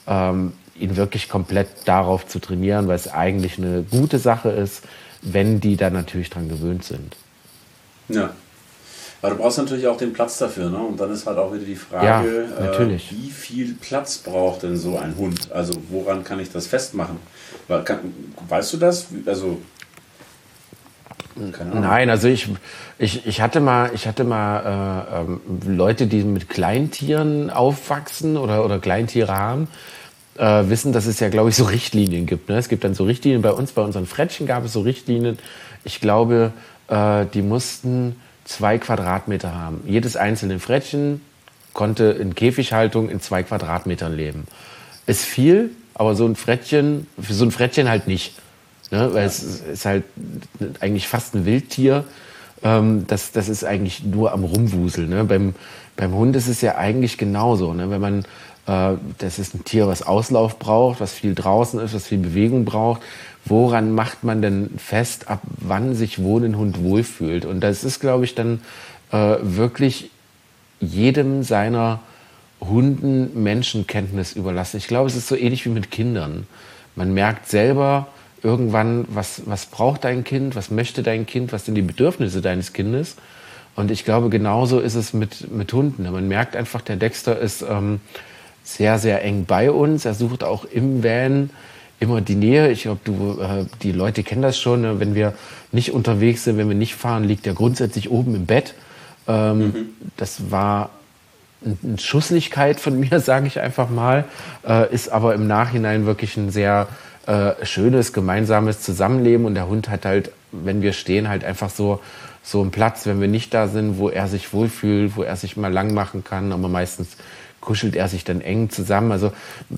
ähm, ihn wirklich komplett darauf zu trainieren, weil es eigentlich eine gute Sache ist, wenn die da natürlich dran gewöhnt sind. Ja. Aber du brauchst natürlich auch den Platz dafür, ne? Und dann ist halt auch wieder die Frage, ja, natürlich. Äh, wie viel Platz braucht denn so ein Hund? Also woran kann ich das festmachen? Weil, kann, weißt du das? Also keine Ahnung. Nein, also ich, ich, ich hatte mal, ich hatte mal äh, ähm, Leute, die mit Kleintieren aufwachsen oder, oder Kleintiere haben, äh, wissen, dass es ja, glaube ich, so Richtlinien gibt. Ne? Es gibt dann so Richtlinien bei uns, bei unseren Frettchen gab es so Richtlinien. Ich glaube, äh, die mussten zwei Quadratmeter haben. Jedes einzelne Frettchen konnte in Käfighaltung in zwei Quadratmetern leben. Ist viel, aber so ein Frettchen, für so ein Frettchen halt nicht. Ne? Weil es ist halt eigentlich fast ein Wildtier. Ähm, das, das ist eigentlich nur am Rumwuseln. Ne? Beim, beim Hund ist es ja eigentlich genauso. Ne? Wenn man, äh, das ist ein Tier, was Auslauf braucht, was viel draußen ist, was viel Bewegung braucht. Woran macht man denn fest, ab wann sich wo ein Hund wohlfühlt? Und das ist, glaube ich, dann äh, wirklich jedem seiner Hunden Menschenkenntnis überlassen. Ich glaube, es ist so ähnlich wie mit Kindern. Man merkt selber irgendwann, was, was braucht dein Kind, was möchte dein Kind, was sind die Bedürfnisse deines Kindes. Und ich glaube, genauso ist es mit, mit Hunden. Man merkt einfach, der Dexter ist ähm, sehr, sehr eng bei uns. Er sucht auch im Van immer die Nähe. Ich glaube, du, äh, die Leute kennen das schon. Ne? Wenn wir nicht unterwegs sind, wenn wir nicht fahren, liegt er grundsätzlich oben im Bett. Ähm, mhm. Das war eine Schusslichkeit von mir, sage ich einfach mal. Äh, ist aber im Nachhinein wirklich ein sehr äh, schönes, gemeinsames Zusammenleben. Und der Hund hat halt, wenn wir stehen, halt einfach so, so einen Platz, wenn wir nicht da sind, wo er sich wohlfühlt, wo er sich mal lang machen kann. Aber meistens kuschelt er sich dann eng zusammen. Also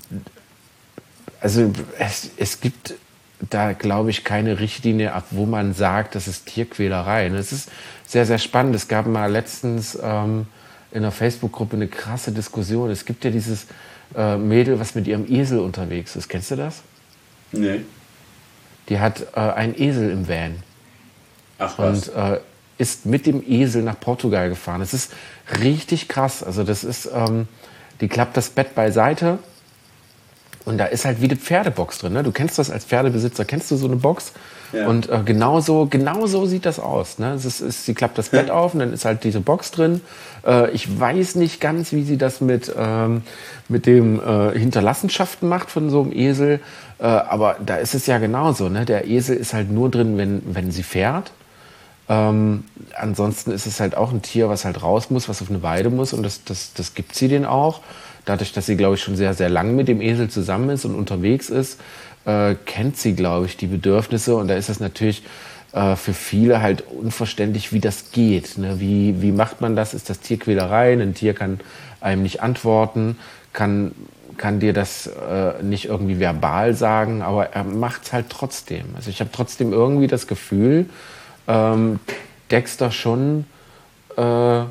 Also es, es gibt da, glaube ich, keine Richtlinie, ab wo man sagt, das ist Tierquälerei. Es ist sehr, sehr spannend. Es gab mal letztens ähm, in der Facebook-Gruppe eine krasse Diskussion. Es gibt ja dieses äh, Mädel, was mit ihrem Esel unterwegs ist. Kennst du das? Nee. Die hat äh, einen Esel im Van. Ach was. Und äh, ist mit dem Esel nach Portugal gefahren. Das ist richtig krass. Also das ist, ähm, die klappt das Bett beiseite. Und da ist halt wie eine Pferdebox drin. Ne? Du kennst das als Pferdebesitzer, kennst du so eine Box? Ja. Und äh, genau so genau so sieht das aus. Ne? Es ist, ist, sie klappt das Bett auf und dann ist halt diese Box drin. Äh, ich weiß nicht ganz, wie sie das mit, ähm, mit dem äh, Hinterlassenschaften macht von so einem Esel. Äh, aber da ist es ja genauso. Ne? Der Esel ist halt nur drin, wenn, wenn sie fährt. Ähm, ansonsten ist es halt auch ein Tier, was halt raus muss, was auf eine Weide muss. Und das, das, das gibt sie denen auch. Dadurch, dass sie, glaube ich, schon sehr, sehr lang mit dem Esel zusammen ist und unterwegs ist, äh, kennt sie, glaube ich, die Bedürfnisse. Und da ist es natürlich äh, für viele halt unverständlich, wie das geht. Ne? Wie, wie macht man das? Ist das Tierquälerei? Ein Tier kann einem nicht antworten, kann, kann dir das äh, nicht irgendwie verbal sagen, aber er macht es halt trotzdem. Also ich habe trotzdem irgendwie das Gefühl, ähm, Dexter schon, äh,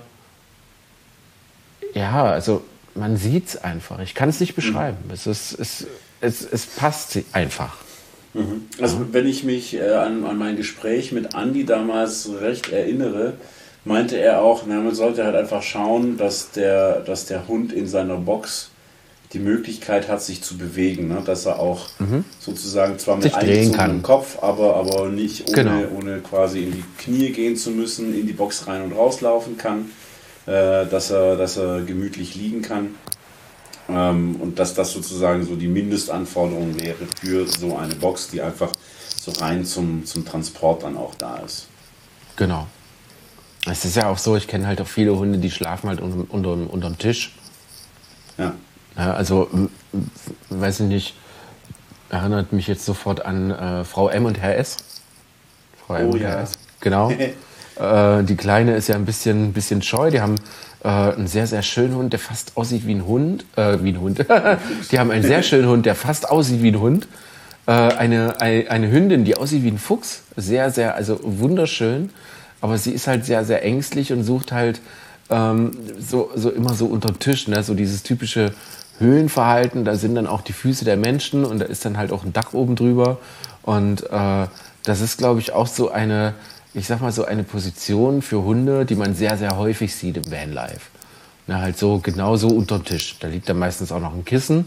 ja, also man sieht es einfach. Ich kann es nicht beschreiben. Mhm. Es, ist, es, es, es passt einfach. Mhm. Also wenn ich mich äh, an, an mein Gespräch mit Andi damals recht erinnere, meinte er auch, na, man sollte halt einfach schauen, dass der, dass der Hund in seiner Box die Möglichkeit hat, sich zu bewegen. Ne? Dass er auch mhm. sozusagen zwar mit eingezogenem Kopf, aber, aber nicht ohne, genau. ohne quasi in die Knie gehen zu müssen, in die Box rein und rauslaufen kann. Dass er, dass er gemütlich liegen kann ähm, und dass das sozusagen so die Mindestanforderung wäre für so eine Box, die einfach so rein zum, zum Transport dann auch da ist. Genau. Es ist ja auch so, ich kenne halt auch viele Hunde, die schlafen halt unter, unter, unter dem Tisch. Ja. Ja, also, weiß ich nicht, erinnert mich jetzt sofort an äh, Frau M und Herr S. Frau M oh, und ja. Herr S. Genau. Die Kleine ist ja ein bisschen, bisschen scheu. Die haben äh, einen sehr, sehr schönen Hund, der fast aussieht wie ein Hund. Äh, wie ein Hund. Die haben einen sehr schönen Hund, der fast aussieht wie ein Hund. Äh, eine, eine, eine Hündin, die aussieht wie ein Fuchs. Sehr, sehr, also wunderschön. Aber sie ist halt sehr, sehr ängstlich und sucht halt ähm, so, so immer so unter den Tisch. Ne? So dieses typische Höhlenverhalten. Da sind dann auch die Füße der Menschen und da ist dann halt auch ein Dach oben drüber. Und äh, das ist, glaube ich, auch so eine... ich sag mal so eine Position für Hunde, die man sehr, sehr häufig sieht im Vanlife. Na, halt so genau so unterm Tisch. Da liegt dann meistens auch noch ein Kissen.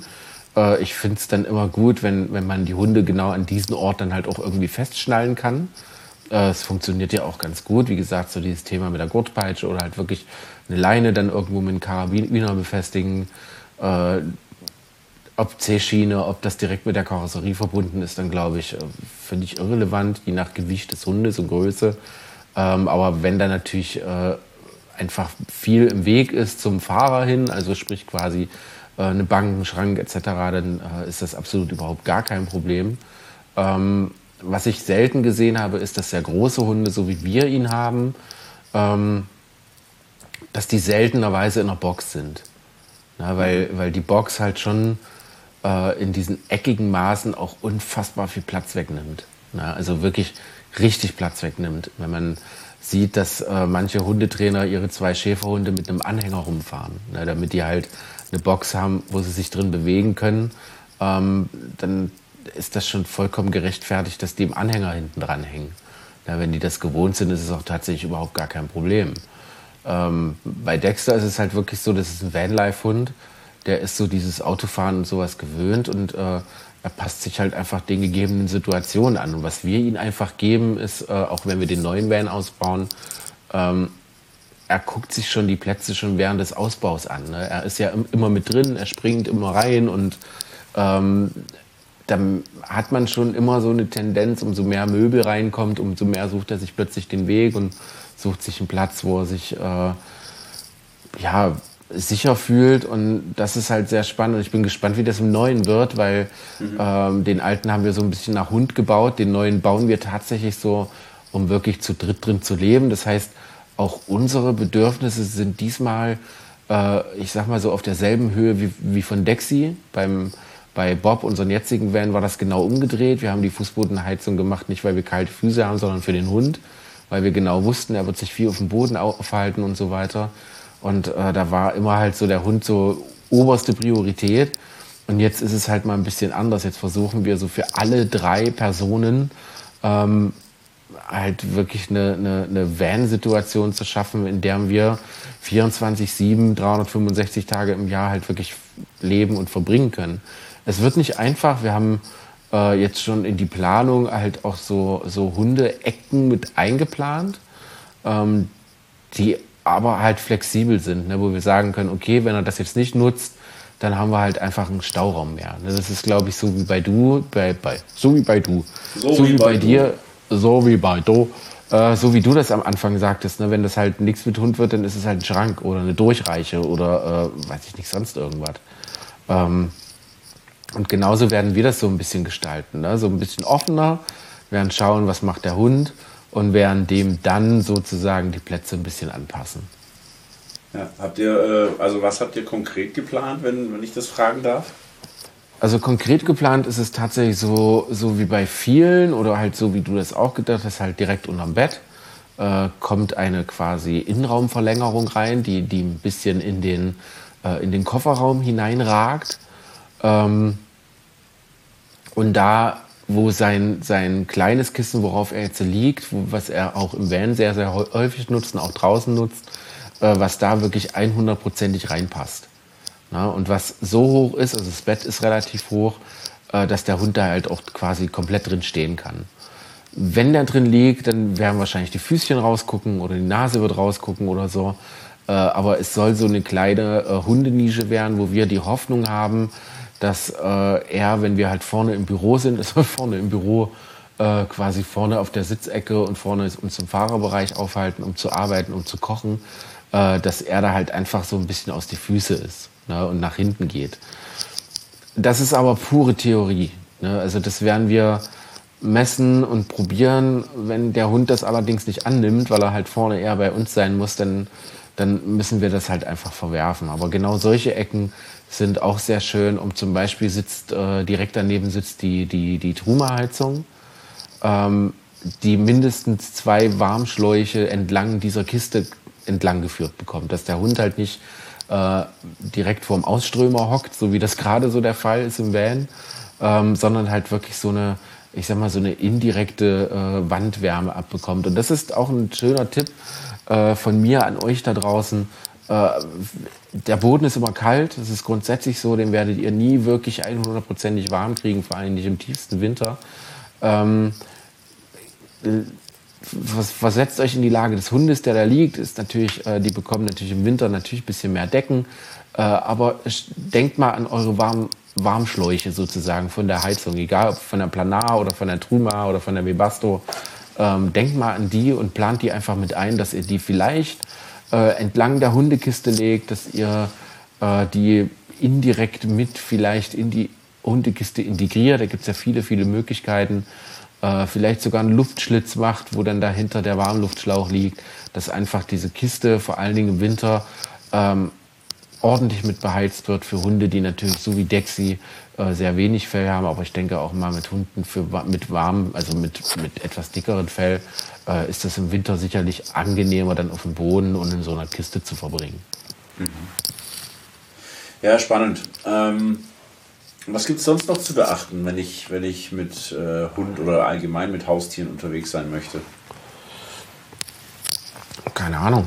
Äh, ich finde es dann immer gut, wenn, wenn man die Hunde genau an diesen Ort dann halt auch irgendwie festschnallen kann. Äh, es funktioniert ja auch ganz gut. Wie gesagt, so dieses Thema mit der Gurtpeitsche oder halt wirklich eine Leine dann irgendwo mit einem Karabiner befestigen. Äh, ob C-Schiene, ob das direkt mit der Karosserie verbunden ist, dann glaube ich, äh, finde ich irrelevant, je nach Gewicht des Hundes und Größe. Ähm, aber wenn da natürlich äh, einfach viel im Weg ist zum Fahrer hin, also sprich quasi äh, eine Bank, ein Schrank et cetera, dann äh, ist das absolut überhaupt gar kein Problem. Ähm, was ich selten gesehen habe, ist, dass sehr große Hunde, so wie wir ihn haben, ähm, dass die seltenerweise in der Box sind. Na, weil, weil die Box halt schon äh, in diesen eckigen Maßen auch unfassbar viel Platz wegnimmt. Na, also wirklich richtig Platz wegnimmt. Wenn man sieht, dass äh, manche Hundetrainer ihre zwei Schäferhunde mit einem Anhänger rumfahren, na, damit die halt eine Box haben, wo sie sich drin bewegen können, ähm, dann ist das schon vollkommen gerechtfertigt, dass die im Anhänger hinten dran hängen. Na, wenn die das gewohnt sind, ist es auch tatsächlich überhaupt gar kein Problem. Ähm, bei Dexter ist es halt wirklich so, das ist ein Vanlife-Hund, der ist so dieses Autofahren und sowas gewöhnt und äh, er passt sich halt einfach den gegebenen Situationen an. Und was wir ihm einfach geben, ist, äh, auch wenn wir den neuen Van ausbauen, ähm, er guckt sich schon die Plätze schon während des Ausbaus an. Ne? Er ist ja im, immer mit drin, er springt immer rein und ähm, dann hat man schon immer so eine Tendenz, umso mehr Möbel reinkommt, umso mehr sucht er sich plötzlich den Weg und sucht sich einen Platz, wo er sich äh, ja, sicher fühlt. Und das ist halt sehr spannend. Und ich bin gespannt, wie das im Neuen wird, weil mhm. ähm, den alten haben wir so ein bisschen nach Hund gebaut. Den neuen bauen wir tatsächlich so, um wirklich zu dritt drin zu leben. Das heißt, auch unsere Bedürfnisse sind diesmal, äh, ich sag mal so, auf derselben Höhe wie, wie von Dexy. Beim, bei Bob, unseren jetzigen Van, war das genau umgedreht. Wir haben die Fußbodenheizung gemacht, nicht weil wir kalte Füße haben, sondern für den Hund. Weil wir genau wussten, er wird sich viel auf dem Boden aufhalten und so weiter. Und äh, da war immer halt so der Hund so oberste Priorität. Und jetzt ist es halt mal ein bisschen anders. Jetzt versuchen wir so für alle drei Personen ähm, halt wirklich eine, eine, eine Van-Situation zu schaffen, in der wir vierundzwanzig sieben, dreihundertfünfundsechzig Tage im Jahr halt wirklich leben und verbringen können. Es wird nicht einfach. Wir haben äh, jetzt schon in die Planung halt auch so, so Hunde-Ecken mit eingeplant, ähm, die aber halt flexibel sind, ne, wo wir sagen können, okay, wenn er das jetzt nicht nutzt, dann haben wir halt einfach einen Stauraum mehr. Das ist, glaube ich, so wie bei du, bei, bei, so wie bei du, so, so wie, wie bei, bei dir, so wie bei du, äh, so wie du das am Anfang sagtest, ne, wenn das halt nichts mit Hund wird, dann ist es halt ein Schrank oder eine Durchreiche oder äh, weiß ich nicht, sonst irgendwas. Ähm, und genauso werden wir das so ein bisschen gestalten, ne, so ein bisschen offener, werden schauen, was macht der Hund und werden dem dann sozusagen die Plätze ein bisschen anpassen. Ja, habt ihr, äh, also was habt ihr konkret geplant, wenn, wenn ich das fragen darf? Also konkret geplant ist es tatsächlich so, so wie bei vielen oder halt so wie du das auch gedacht hast, halt direkt unterm Bett äh, kommt eine quasi Innenraumverlängerung rein, die, die ein bisschen in den, äh, in den Kofferraum hineinragt. Ähm, und da, wo sein, sein kleines Kissen, worauf er jetzt liegt, wo, was er auch im Van sehr, sehr häufig nutzt und auch draußen nutzt, äh, was da wirklich hundertprozentig reinpasst. Na, und was so hoch ist, also das Bett ist relativ hoch, äh, dass der Hund da halt auch quasi komplett drin stehen kann. Wenn der drin liegt, dann werden wahrscheinlich die Füßchen rausgucken oder die Nase wird rausgucken oder so. Äh, aber es soll so eine kleine äh, Hundenische werden, wo wir die Hoffnung haben, dass äh, er, wenn wir halt vorne im Büro sind, ist er vorne im Büro äh, quasi vorne auf der Sitzecke und vorne uns im Fahrerbereich aufhalten, um zu arbeiten, um zu kochen, äh, dass er da halt einfach so ein bisschen aus die Füße ist, ne, und nach hinten geht. Das ist aber pure Theorie, ne? Also das werden wir messen und probieren. Wenn der Hund das allerdings nicht annimmt, weil er halt vorne eher bei uns sein muss, dann, dann müssen wir das halt einfach verwerfen. Aber genau solche Ecken sind auch sehr schön. Um zum Beispiel sitzt äh, direkt daneben sitzt die, die, die Truma-Heizung, ähm, die mindestens zwei Warmschläuche entlang dieser Kiste entlang geführt bekommt, dass der Hund halt nicht äh, direkt vorm Ausströmer hockt, so wie das gerade so der Fall ist im Van, ähm, sondern halt wirklich so eine, ich sag mal, so eine indirekte äh, Wandwärme abbekommt. Und das ist auch ein schöner Tipp äh, von mir an euch da draußen. Äh, der Boden ist immer kalt, das ist grundsätzlich so, den werdet ihr nie wirklich hundertprozentig warm kriegen, vor allem nicht im tiefsten Winter. Ähm, was versetzt euch in die Lage des Hundes, der da liegt, ist natürlich, äh, die bekommen natürlich im Winter natürlich ein bisschen mehr Decken, äh, aber denkt mal an eure warmen Warmschläuche sozusagen von der Heizung, egal ob von der Planar oder von der Truma oder von der Webasto. Ähm, denkt mal an die und plant die einfach mit ein, dass ihr die vielleicht äh, entlang der Hundekiste legt, dass ihr äh, die indirekt mit vielleicht in die Hundekiste integriert. Da gibt es ja viele, viele Möglichkeiten. Äh, vielleicht sogar einen Luftschlitz macht, wo dann dahinter der Warmluftschlauch liegt, dass einfach diese Kiste vor allen Dingen im Winter ähm, ordentlich mit beheizt wird für Hunde, die natürlich so wie Dexy äh, sehr wenig Fell haben, aber ich denke auch mal mit Hunden für, mit warm, also mit, mit etwas dickeren Fell, äh, ist das im Winter sicherlich angenehmer, dann auf dem Boden und in so einer Kiste zu verbringen. Mhm. Ja, spannend. Ähm, was gibt es sonst noch zu beachten, wenn ich, wenn ich mit äh, Hund oder allgemein mit Haustieren unterwegs sein möchte? Keine Ahnung.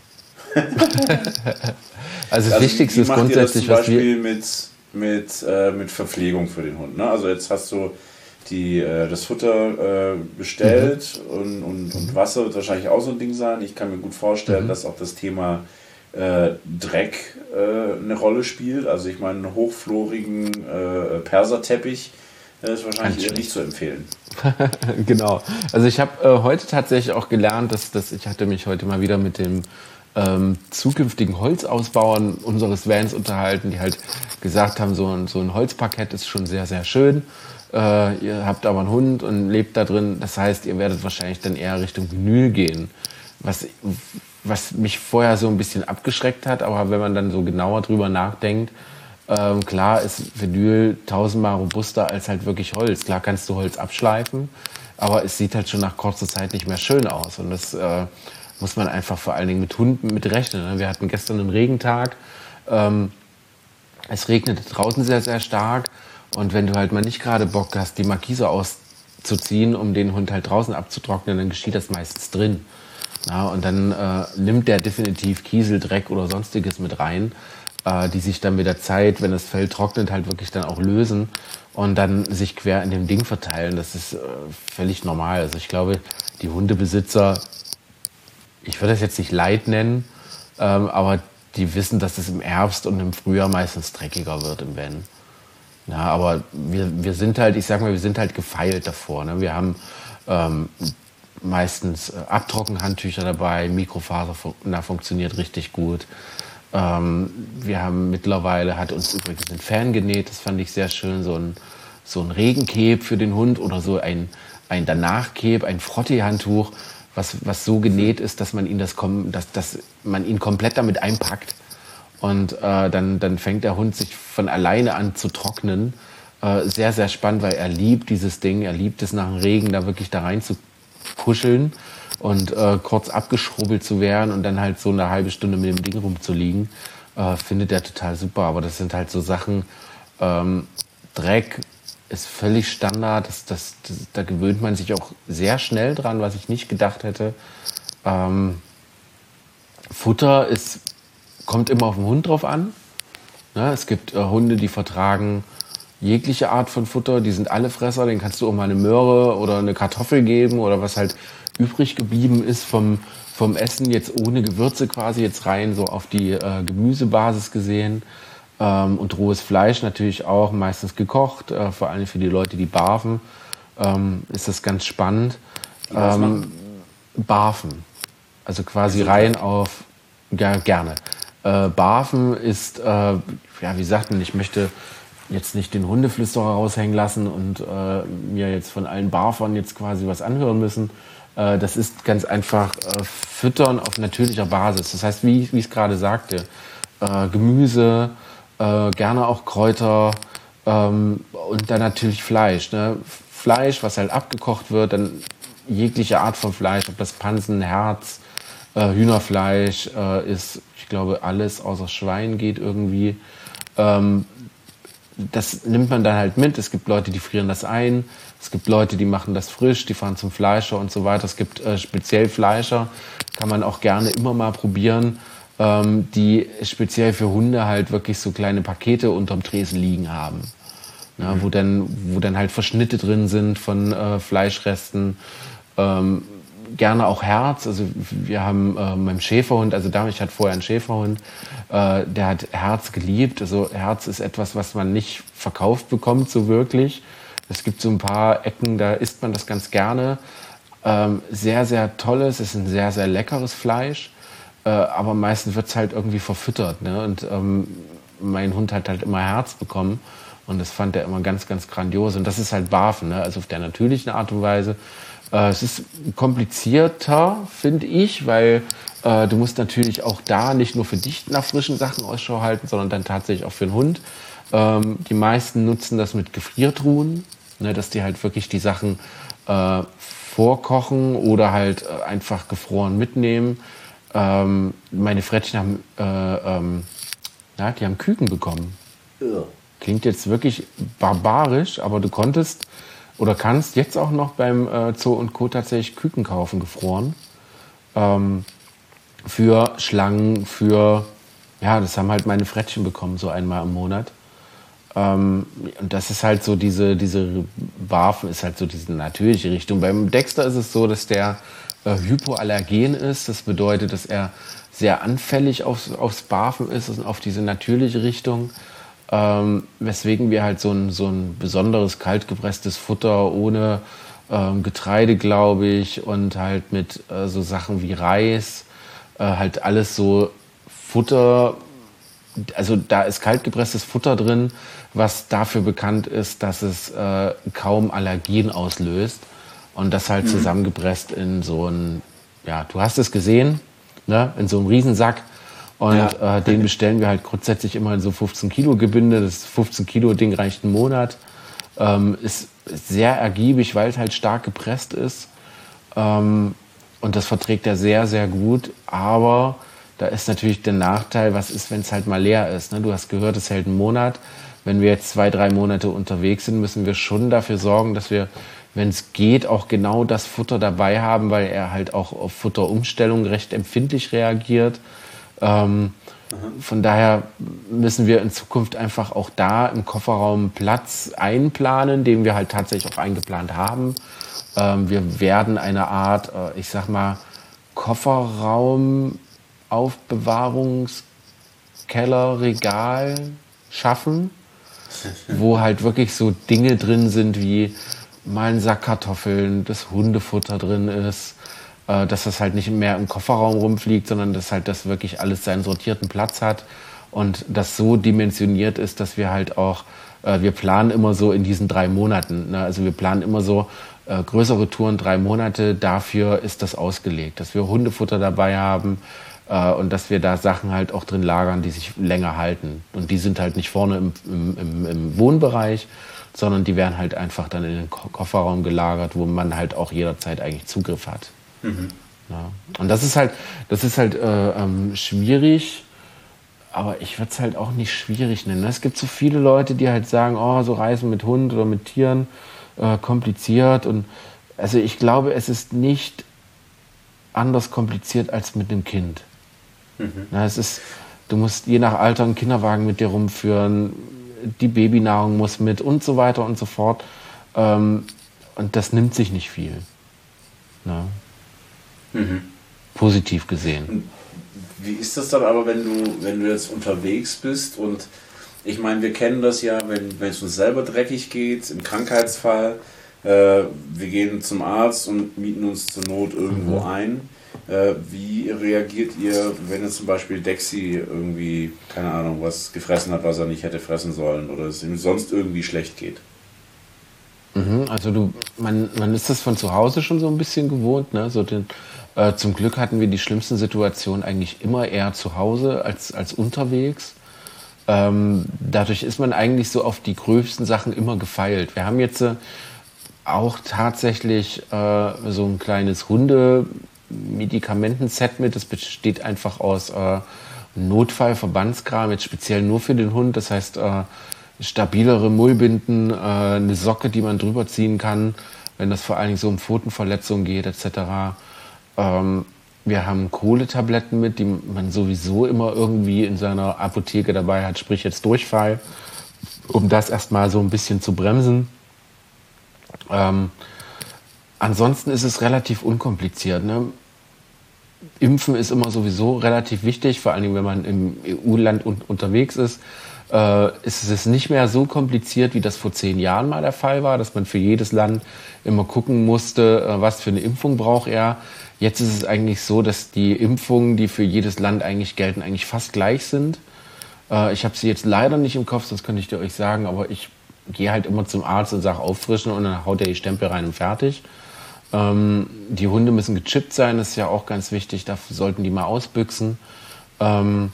Also das also, Wichtigste ist grundsätzlich, was wir... Zum Beispiel mit, mit, äh, mit Verpflegung für den Hund. Ne? Also jetzt hast du die, äh, das Futter äh, bestellt mhm. und, und, und Wasser wird wahrscheinlich auch so ein Ding sein. Ich kann mir gut vorstellen, mhm. dass auch das Thema äh, Dreck äh, eine Rolle spielt. Also ich meine, einen hochflorigen äh, Perserteppich äh, ist wahrscheinlich eher nicht zu empfehlen. Genau. Also ich habe äh, heute tatsächlich auch gelernt, dass, dass ich hatte mich heute mal wieder mit dem Ähm, zukünftigen Holzausbauern unseres Vans unterhalten, die halt gesagt haben, so ein, so ein Holzparkett ist schon sehr, sehr schön. Äh, ihr habt aber einen Hund und lebt da drin. Das heißt, ihr werdet wahrscheinlich dann eher Richtung Vinyl gehen. Was, was mich vorher so ein bisschen abgeschreckt hat, aber wenn man dann so genauer drüber nachdenkt, ähm, klar ist Vinyl tausendmal robuster als halt wirklich Holz. Klar kannst du Holz abschleifen, aber es sieht halt schon nach kurzer Zeit nicht mehr schön aus. Und das äh, muss man einfach vor allen Dingen mit Hunden mit rechnen. Wir hatten gestern einen Regentag. Ähm, es regnete draußen sehr, sehr stark. Und wenn du halt mal nicht gerade Bock hast, die Markise auszuziehen, um den Hund halt draußen abzutrocknen, dann geschieht das meistens drin. Ja, und dann äh, nimmt der definitiv Kiesel, Dreck oder sonstiges mit rein, äh, die sich dann mit der Zeit, wenn das Fell trocknet, halt wirklich dann auch lösen und dann sich quer in dem Ding verteilen. Das ist äh, völlig normal. Also ich glaube, die Hundebesitzer, ich würde das jetzt nicht Leid nennen, ähm, aber die wissen, dass es im Herbst und im Frühjahr meistens dreckiger wird im Van. Ja, aber wir, wir sind halt, ich sag mal, wir sind halt gefeilt davor. Ne? Wir haben ähm, meistens äh, Abtrockenhandtücher dabei, Mikrofaser fun- na, funktioniert richtig gut. Ähm, wir haben mittlerweile, hat uns übrigens ein Fan genäht, das fand ich sehr schön, so ein, so ein Regencape für den Hund oder so ein, ein Danach-Cape, ein Frottee-Handtuch, was, was so genäht ist, dass man ihn, das, dass, dass man ihn komplett damit einpackt. Und äh, dann, dann fängt der Hund sich von alleine an zu trocknen. Äh, sehr, sehr spannend, weil er liebt dieses Ding. Er liebt es nach dem Regen, da wirklich da rein zu kuscheln und äh, kurz abgeschrubbelt zu werden und dann halt so eine halbe Stunde mit dem Ding rumzuliegen. Äh, findet er total super. Aber das sind halt so Sachen, ähm, Dreck ist völlig Standard. Das, das, das, da gewöhnt man sich auch sehr schnell dran, was ich nicht gedacht hätte. Ähm, Futter ist, kommt immer auf den Hund drauf an. Ja, es gibt äh, Hunde, die vertragen jegliche Art von Futter. Die sind alle Fresser. Denen kannst du auch mal eine Möhre oder eine Kartoffel geben oder was halt übrig geblieben ist vom, vom Essen, jetzt ohne Gewürze quasi, jetzt rein so auf die äh, Gemüsebasis gesehen. Ähm, und rohes Fleisch natürlich auch, meistens gekocht, äh, vor allem für die Leute, die barfen, ähm, ist das ganz spannend. Ähm, barfen, also quasi rein auf, ja, gerne. Äh, barfen ist, äh, ja, wie sagt man, ich möchte jetzt nicht den Hundeflüsterer raushängen lassen und äh, mir jetzt von allen Barfern jetzt quasi was anhören müssen. Äh, das ist ganz einfach äh, Füttern auf natürlicher Basis. Das heißt, wie, wie ich es gerade sagte, äh, Gemüse, Äh, gerne auch Kräuter ähm, und dann natürlich Fleisch. Ne? Fleisch, was halt abgekocht wird, dann jegliche Art von Fleisch, ob das Pansen, Herz, äh, Hühnerfleisch äh, ist, ich glaube, alles außer Schwein geht irgendwie. Ähm, das nimmt man dann halt mit. Es gibt Leute, die frieren das ein. Es gibt Leute, die machen das frisch, die fahren zum Fleischer und so weiter. Es gibt äh, speziell Fleischer, kann man auch gerne immer mal probieren. ähm, die speziell für Hunde halt wirklich so kleine Pakete unterm Tresen liegen haben. Ja, wo dann, wo dann halt Verschnitte drin sind von äh, Fleischresten, ähm, gerne auch Herz. Also wir haben äh, meinem Schäferhund, also Damisch hat vorher einen Schäferhund, äh, der hat Herz geliebt. Also Herz ist etwas, was man nicht verkauft bekommt so wirklich. Es gibt so ein paar Ecken, da isst man das ganz gerne. Ähm, sehr, sehr tolles, es ist ein sehr, sehr leckeres Fleisch, äh, aber meistens wird es halt irgendwie verfüttert. Ne? Und ähm, mein Hund hat halt immer Herz bekommen. Und das fand er immer ganz, ganz grandios. Und das ist halt Barfen, ne? Also auf der natürlichen Art und Weise. Äh, es ist komplizierter, finde ich, weil äh, du musst natürlich auch da nicht nur für dich nach frischen Sachen Ausschau halten, sondern dann tatsächlich auch für den Hund. Ähm, die meisten nutzen das mit Gefriertruhen, ne? Dass die halt wirklich die Sachen äh, vorkochen oder halt äh, einfach gefroren mitnehmen. Ähm, meine Frettchen haben, äh, ähm, ja, die haben Küken bekommen. Ja. Klingt jetzt wirklich barbarisch, aber du konntest oder kannst jetzt auch noch beim äh, Zoo und Co. tatsächlich Küken kaufen, gefroren. Ähm, für Schlangen, für, ja, das haben halt meine Frettchen bekommen, so einmal im Monat. Ähm, und das ist halt so, diese, diese Barfen ist halt so diese natürliche Richtung. Beim Dexter ist es so, dass der äh, hypoallergen ist. Das bedeutet, dass er sehr anfällig aufs, aufs Barfen ist und auf diese natürliche Richtung. Ähm, weswegen wir halt so ein, so ein besonderes kaltgepresstes Futter ohne ähm, Getreide, glaube ich, und halt mit äh, so Sachen wie Reis, äh, halt alles so Futter, also da ist kaltgepresstes Futter drin, was dafür bekannt ist, dass es äh, kaum Allergien auslöst und das halt mhm. zusammengepresst in so ein, ja, du hast es gesehen, ne, in so einem Riesensack. Und ja. äh, den bestellen wir halt grundsätzlich immer in so fünfzehn Kilo Gebinde. Das fünfzehn Kilo Ding reicht einen Monat. Ähm, ist sehr ergiebig, weil es halt stark gepresst ist. Ähm, und das verträgt er sehr, sehr gut. Aber da ist natürlich der Nachteil, was ist, wenn es halt mal leer ist. Ne? Du hast gehört, es hält einen Monat. Wenn wir jetzt zwei, drei Monate unterwegs sind, müssen wir schon dafür sorgen, dass wir, wenn es geht, auch genau das Futter dabei haben, weil er halt auch auf Futterumstellung recht empfindlich reagiert. Ähm, von daher müssen wir in Zukunft einfach auch da im Kofferraum Platz einplanen, den wir halt tatsächlich auch eingeplant haben. Ähm, wir werden eine Art, äh, ich sag mal, Kofferraum, Aufbewahrungskeller, Regal schaffen, wo halt wirklich so Dinge drin sind wie mal ein Sack Kartoffeln, das Hundefutter drin ist, dass das halt nicht mehr im Kofferraum rumfliegt, sondern dass halt das wirklich alles seinen sortierten Platz hat und das so dimensioniert ist, dass wir halt auch, äh, wir planen immer so in diesen drei Monaten, ne? Also wir planen immer so äh, größere Touren, drei Monate, dafür ist das ausgelegt, dass wir Hundefutter dabei haben äh, und dass wir da Sachen halt auch drin lagern, die sich länger halten. Und die sind halt nicht vorne im, im, im, im Wohnbereich, sondern die werden halt einfach dann in den Ko- Kofferraum gelagert, wo man halt auch jederzeit eigentlich Zugriff hat. Mhm. Ja. Und das ist halt, das ist halt äh, ähm, schwierig, aber ich würde es halt auch nicht schwierig nennen. Es gibt so viele Leute, die halt sagen, oh, so Reisen mit Hund oder mit Tieren, äh, kompliziert. Und also ich glaube, es ist nicht anders kompliziert als mit einem Kind. Mhm. Na, es ist, du musst je nach Alter einen Kinderwagen mit dir rumführen, die Babynahrung muss mit und so weiter und so fort. Ähm, und das nimmt sich nicht viel. Na? Mhm. Positiv gesehen. Wie ist das dann aber, wenn du, wenn du jetzt unterwegs bist und ich meine, wir kennen das ja, wenn, wenn es uns selber dreckig geht, im Krankheitsfall, äh, wir gehen zum Arzt und mieten uns zur Not irgendwo mhm. ein. Äh, wie reagiert ihr, wenn jetzt zum Beispiel Dexy irgendwie, keine Ahnung, was gefressen hat, was er nicht hätte fressen sollen oder es ihm sonst irgendwie schlecht geht? Also du, man, man ist das von zu Hause schon so ein bisschen gewohnt, ne? So den, äh, zum Glück hatten wir die schlimmsten Situationen eigentlich immer eher zu Hause als, als unterwegs. Ähm, dadurch ist man eigentlich so auf die gröbsten Sachen immer gefeilt. Wir haben jetzt äh, auch tatsächlich äh, so ein kleines Hunde-Medikamenten-Set mit. Das besteht einfach aus äh, Notfallverbandskram, jetzt speziell nur für den Hund. Das heißt, äh, stabilere Mullbinden, äh, eine Socke, die man drüber ziehen kann, wenn das vor allen Dingen so um Pfotenverletzungen geht, et cetera. Ähm, Wir haben Kohletabletten mit, die man sowieso immer irgendwie in seiner Apotheke dabei hat, sprich jetzt Durchfall, um das erstmal so ein bisschen zu bremsen. Ähm, ansonsten ist es relativ unkompliziert. Ne? Impfen ist immer sowieso relativ wichtig, vor allem wenn man im E U-Land un- unterwegs ist. Äh, ist es nicht mehr so kompliziert, wie das vor zehn Jahren mal der Fall war, dass man für jedes Land immer gucken musste, äh, was für eine Impfung braucht er. Jetzt ist es eigentlich so, dass die Impfungen, die für jedes Land eigentlich gelten, eigentlich fast gleich sind. Äh, ich habe sie jetzt leider nicht im Kopf, sonst könnte ich dir euch sagen, aber ich gehe halt immer zum Arzt und sage auffrischen und dann haut er die Stempel rein und fertig. Ähm, die Hunde müssen gechippt sein, das ist ja auch ganz wichtig, da sollten die mal ausbüchsen. Ähm,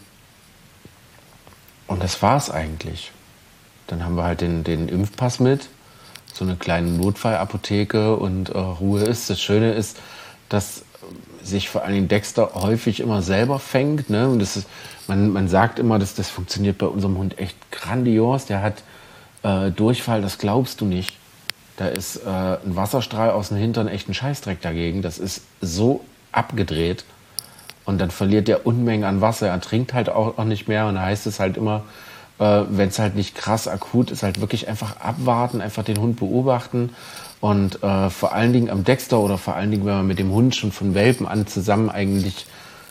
und das war's eigentlich. Dann haben wir halt den, den Impfpass mit, so eine kleine Notfallapotheke und äh, Ruhe ist. Das Schöne ist, dass sich vor allem Dexter häufig immer selber fängt. Ne? Und das ist, man, man sagt immer, dass das funktioniert bei unserem Hund echt grandios. Der hat äh, Durchfall, das glaubst du nicht. Da ist äh, ein Wasserstrahl aus dem Hintern echt ein Scheißdreck dagegen. Das ist so abgedreht. Und dann verliert der Unmengen an Wasser. Er trinkt halt auch, auch nicht mehr. Und da heißt es halt immer, äh, wenn es halt nicht krass akut ist, halt wirklich einfach abwarten, einfach den Hund beobachten. Und äh, vor allen Dingen am Dexter oder vor allen Dingen, wenn man mit dem Hund schon von Welpen an zusammen eigentlich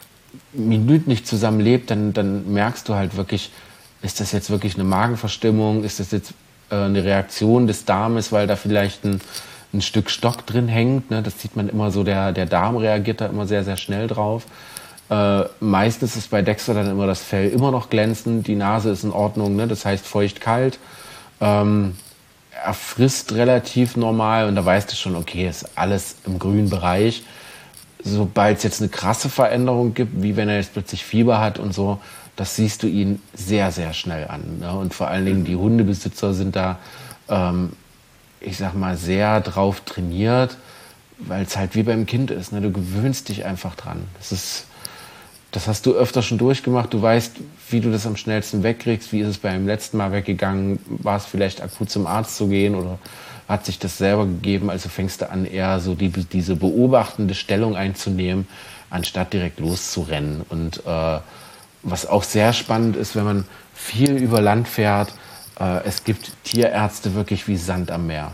minütlich zusammen lebt, dann, dann merkst du halt wirklich, ist das jetzt wirklich eine Magenverstimmung? Ist das jetzt äh, eine Reaktion des Darmes, weil da vielleicht ein, ein Stück Stock drin hängt? Ne? Das sieht man immer so, der, der Darm reagiert da immer sehr, sehr schnell drauf. Äh, meistens ist bei Dexter dann immer das Fell immer noch glänzend, die Nase ist in Ordnung, ne? Das heißt feucht-kalt. Ähm, er frisst relativ normal und da weißt du schon, okay, ist alles im grünen Bereich. Sobald es jetzt eine krasse Veränderung gibt, wie wenn er jetzt plötzlich Fieber hat und so, das siehst du ihn sehr, sehr schnell an. Ne? Und vor allen Dingen die Hundebesitzer sind da, ähm, ich sag mal, sehr drauf trainiert, weil es halt wie beim Kind ist. Ne? Du gewöhnst dich einfach dran. Das ist, das hast du öfter schon durchgemacht. Du weißt, wie du das am schnellsten wegkriegst. Wie ist es beim letzten Mal weggegangen? War es vielleicht akut zum Arzt zu gehen oder hat sich das selber gegeben? Also fängst du an, eher so die, diese beobachtende Stellung einzunehmen, anstatt direkt loszurennen. Und äh, was auch sehr spannend ist, wenn man viel über Land fährt, äh, es gibt Tierärzte wirklich wie Sand am Meer.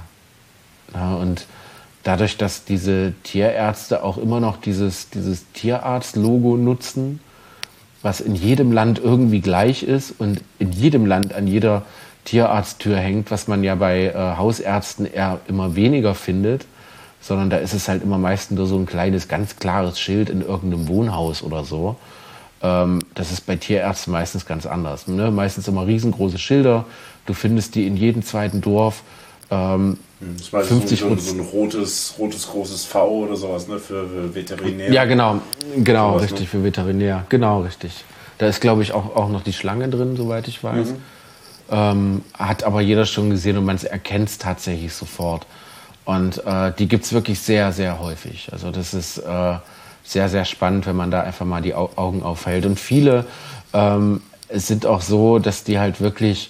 Ja, und dadurch, dass diese Tierärzte auch immer noch dieses, dieses Tierarzt-Logo nutzen, was in jedem Land irgendwie gleich ist und in jedem Land an jeder Tierarzttür hängt, was man ja bei äh, Hausärzten eher immer weniger findet, sondern da ist es halt immer meistens nur so ein kleines, ganz klares Schild in irgendeinem Wohnhaus oder so. Ähm, das ist bei Tierärzten meistens ganz anders. Ne? Meistens immer riesengroße Schilder, du findest die in jedem zweiten Dorf. Ähm, Das war fünfzig so, so ein rotes, rotes großes V oder sowas, ne, für, für Veterinär. Ja, genau, genau, sowas, richtig, ne? für Veterinär, genau, richtig. Da ist, glaube ich, auch, auch noch die Schlange drin, soweit ich weiß. Mhm. Ähm, hat aber jeder schon gesehen und man erkennt es tatsächlich sofort. Und äh, die gibt es wirklich sehr, sehr häufig. Also das ist äh, sehr, sehr spannend, wenn man da einfach mal die Au- Augen aufhält. Und viele ähm, es sind auch so, dass die halt wirklich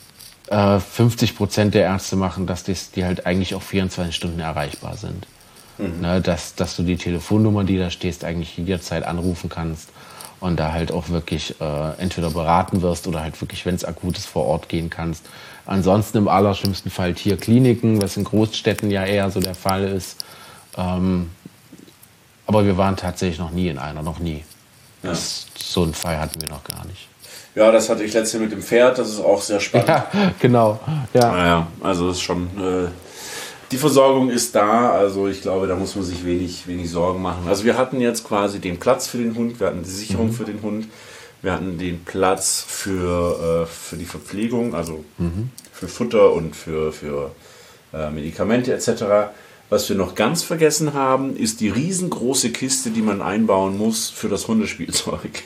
äh, fünfzig Prozent der Ärzte machen, dass die, die halt eigentlich auch vierundzwanzig Stunden erreichbar sind. Mhm. Ne, dass, dass du die Telefonnummer, die da stehst, eigentlich jederzeit anrufen kannst und da halt auch wirklich äh, entweder beraten wirst oder halt wirklich, wenn es akut ist, vor Ort gehen kannst. Ansonsten im allerschlimmsten Fall Tierkliniken, was in Großstädten ja eher so der Fall ist. Ähm, aber wir waren tatsächlich noch nie in einer, noch nie. Ja. Das, so einen Fall hatten wir noch gar nicht. Ja, das hatte ich letztes Jahr mit dem Pferd, das ist auch sehr spannend. Ja, genau. Ja. Naja, also das ist schon, äh, die Versorgung ist da, also ich glaube, da muss man sich wenig, wenig Sorgen machen. Also wir hatten jetzt quasi den Platz für den Hund, wir hatten die Sicherung mhm. für den Hund, wir hatten den Platz für, äh, für die Verpflegung, also mhm. für Futter und für, für äh, Medikamente et cetera. Was wir noch ganz vergessen haben, ist die riesengroße Kiste, die man einbauen muss für das Hundespielzeug.